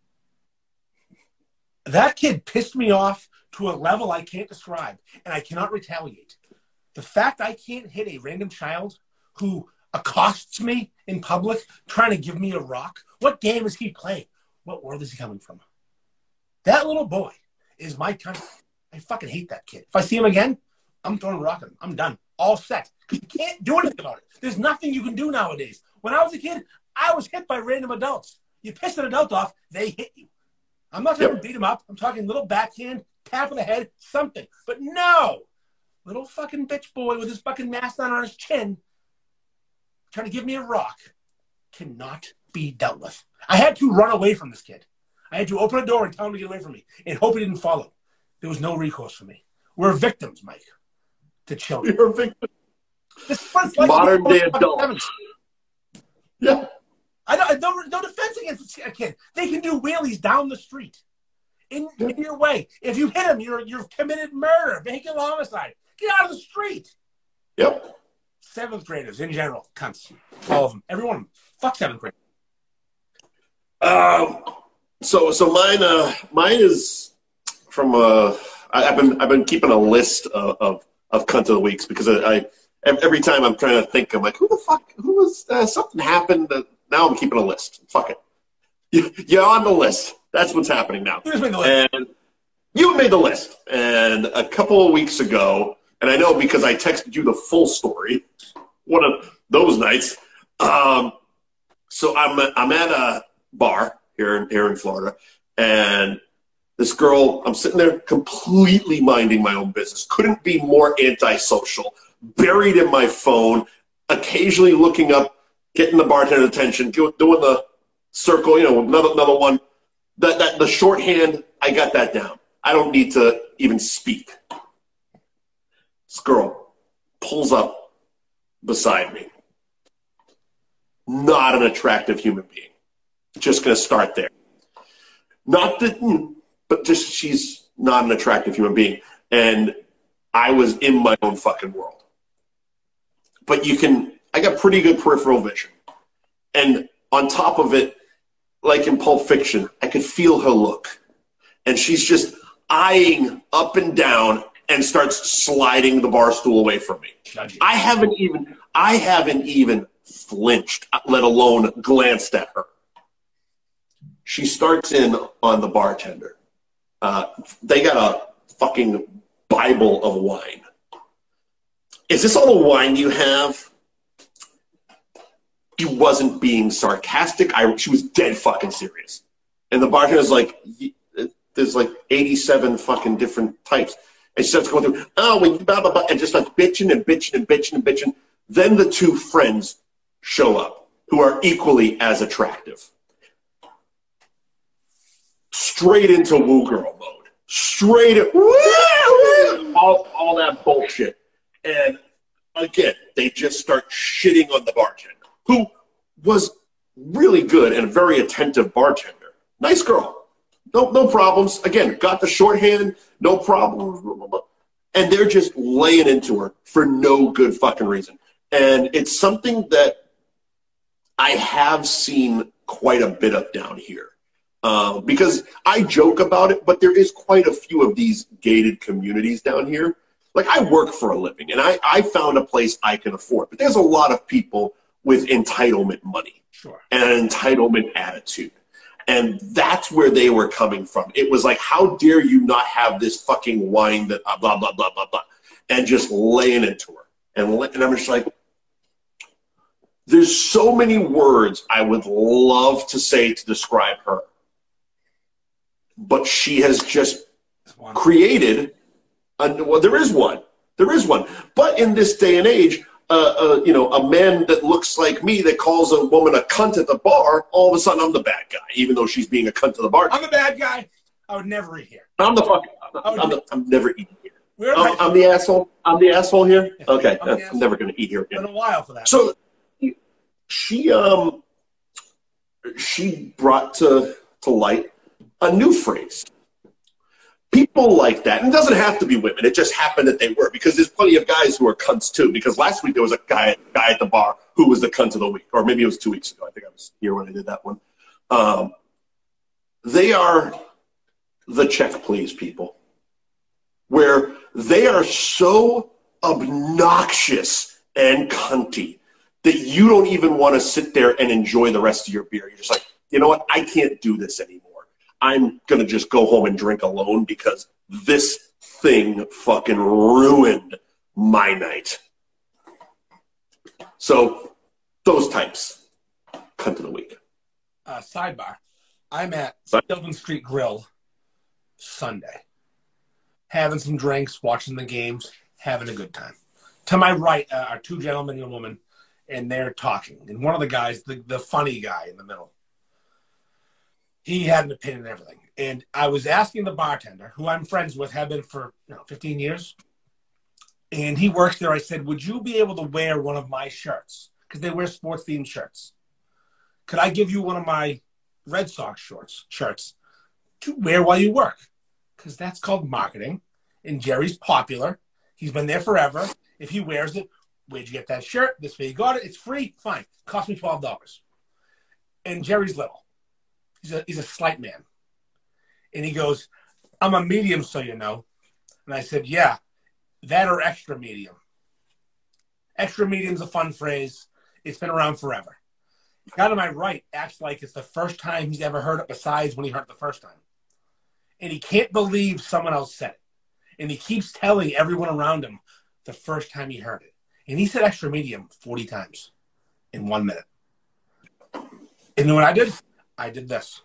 That kid pissed me off to a level I can't describe, and I cannot retaliate. The fact I can't hit a random child who accosts me in public trying to give me a rock, what game is he playing? What world is he coming from? That little boy is my kind of, I fucking hate that kid. If I see him again, I'm throwing a rock at him. I'm done. All set. You can't do anything about it. There's nothing you can do nowadays. When I was a kid, I was hit by random adults. You piss an adult off, they hit you. I'm not talking beat him up. I'm talking little backhand, tap on the head, something. But no! Little fucking bitch boy with his fucking mask on on his chin trying to give me a rock cannot be dealt with. I had to run away from this kid. I had to open a door and tell him to get away from me and hope he didn't follow. There was no recourse for me. We're victims, Mike, to children. You're a victim. This is like modern day adult. Yeah. I don't, no, no defense against a kid. They can do wheelies down the street in, Yeah. in your way. If you hit them, you're you've committed murder, vehicular homicide. Get out of the street. Yep. Seventh graders in general, cunts. All of them. Every one of them. Fuck seventh graders. Um. So so mine uh mine is from uh I, I've been I've been keeping a list of of, of cunt of the weeks because I, I every time I'm trying to think I'm like who the fuck who was uh, something happened that now I'm keeping a list. Fuck it. You, you're on the list. That's what's happening now. You just made the list. And you made the list. And a couple of weeks ago, and I know because I texted you the full story, one of those nights. Um, so I'm I'm at a bar here in here in Florida, and this girl, I'm sitting there completely minding my own business. Couldn't be more antisocial. Buried in my phone, occasionally looking up, getting the bartender's attention, doing the circle, you know, another another one. That that the shorthand, I got that down. I don't need to even speak. This girl pulls up beside me. Not an attractive human being. Just gonna start there. Not that, but just she's not an attractive human being. And I was in my own fucking world. But you can, I got pretty good peripheral vision. And on top of it, like in Pulp Fiction, I could feel her look. And she's just eyeing up and down and starts sliding the bar stool away from me. Judging. I haven't even, I haven't even flinched, let alone glanced at her. She starts in on the bartender. Uh, they got a fucking Bible of wine. Is this all the wine you have? She wasn't being sarcastic. I, she was dead fucking serious. And the bartender's like, there's like eighty-seven fucking different types. And she starts going through, oh, we blah, blah, blah, and just like bitching and bitching and bitching and bitching. Then the two friends show up who are equally as attractive. Straight into woo girl mode. Straight in, all, all that bullshit. And again, they just start shitting on the bartender, who was really good and a very attentive bartender. Nice girl. No, no problems. Again, got the shorthand, no problems. Blah, blah, blah. And they're just laying into her for no good fucking reason. And it's something that I have seen quite a bit of down here. Uh, because I joke about it, but there is quite a few of these gated communities down here. Like, I work for a living, and I, I found a place I can afford. But there's a lot of people with entitlement money. Sure. And an entitlement attitude. And that's where they were coming from. It was like, how dare you not have this fucking wine that blah, blah, blah, blah, blah, and just laying into her. And, and I'm just like, there's so many words I would love to say to describe her. But she has just created, a, well, there is one. There is one. But in this day and age, uh, uh, you know, a man that looks like me that calls a woman a cunt at the bar, all of a sudden I'm the bad guy, even though she's being a cunt to the bar. I'm the bad guy. I would never eat here. I'm the fucking, Oh, I'm, the, I'm never eating here. We're I'm, I'm the asshole. I'm the asshole here? Yeah, Okay, I'm the I'm asshole. never going to eat here been again. a while for that. So she, um, she brought to, to light a new phrase. People like that, and it doesn't have to be women. It just happened that they were, because there's plenty of guys who are cunts too. Because last week there was a guy, guy at the bar who was the cunt of the week, or maybe it was two weeks ago. I think I was here when I did that one. Um, they are the check please people, where they are so obnoxious and cunty that you don't even want to sit there and enjoy the rest of your beer. You're just like, you know what? I can't do this anymore. I'm going to just go home and drink alone because this thing fucking ruined my night. So those types, cunt of the week. Uh, sidebar. I'm at Side- Sylvan Street Grill Sunday. Having some drinks, watching the games, having a good time. To my right uh, are two gentlemen and a woman, and they're talking. And one of the guys, the, the funny guy in the middle, he had an opinion and everything. And I was asking the bartender, who I'm friends with, have been for you know, fifteen years, and he works there. I said, would you be able to wear one of my shirts? Because they wear sports-themed shirts. could I give you one of my Red Sox shorts, shirts to wear while you work? Because that's called marketing. And Jerry's popular. He's been there forever. If he wears it, where'd you get that shirt? This way you got it. It's free. Fine. Cost me twelve dollars. And Jerry's little. He's a, he's a slight man. And he goes, I'm a medium, so you know. And I said, yeah, that or extra medium. Extra medium's a fun phrase. It's been around forever. The guy to my right acts like it's the first time he's ever heard it besides when he heard it the first time. And he can't believe someone else said it. And he keeps telling everyone around him the first time he heard it. And he said extra medium forty times in one minute. And you know what I did? I did this.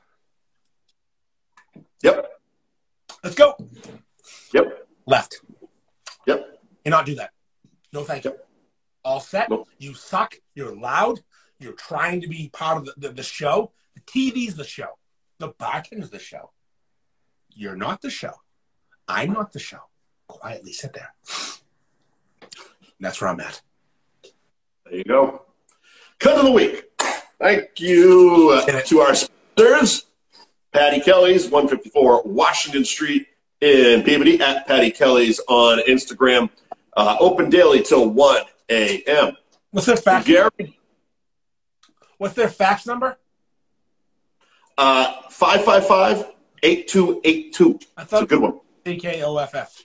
Yep. Let's go. Yep. Left. Yep. And not do that. No thank you. Yep. All set. Nope. You suck. You're loud. You're trying to be part of the, the, the show. The T V's the show. The bartender's the show. You're not the show. I'm not the show. Quietly sit there. And that's where I'm at. There you go. Cut of the week. Thank you uh, to our sponsors. Patty Kelly's, one fifty-four Washington Street in Peabody, at Patty Kelly's on Instagram. Uh, open daily till one a m What's their fax? Gary, What's their fax number? uh, five five five, eight two eight two. I It's a thought good one. A K O F F.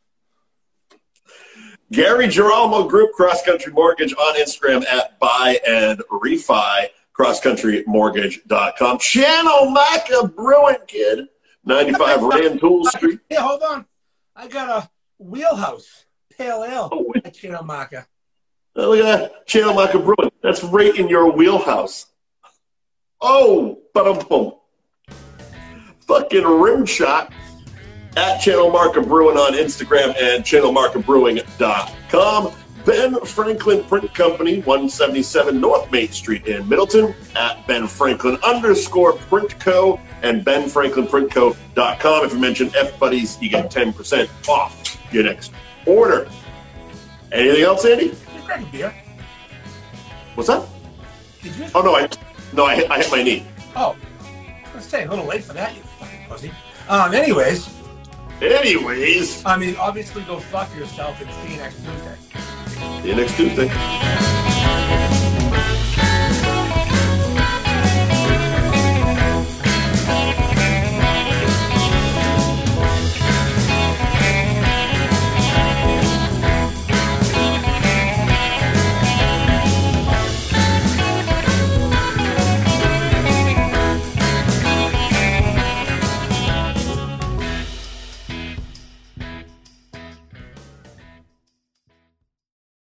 Gary Girolamo Group, Cross Country Mortgage on Instagram at Buy and Refi, cross country mortgage dot com. Channel Maca Brewing Kid, ninety-five Rantoul Street. Hey, hold on. I got a Wheelhouse Pale Ale Oh, at Chino Maca. Oh, look at that. Channel Maca Brewing. That's right in your wheelhouse. Oh, ba-dum-bum. Fucking rim shot at Channel Marca Brewing on Instagram and channel marca brewing dot com. Ben Franklin Print Company, one seventy-seven North Main Street in Middleton, at Ben Franklin underscore Print Co. and ben franklin print co dot com. If you mention F Buddies, you get ten percent off your next order. Anything else, Andy? You grab a beer. What's that? Did you? Oh, no, I no, I hit, I hit my knee. Oh. Let's say a little late for that, you fucking pussy. Um, anyways, Anyways, I mean, obviously go fuck yourself and see you next Tuesday. see you next Tuesday.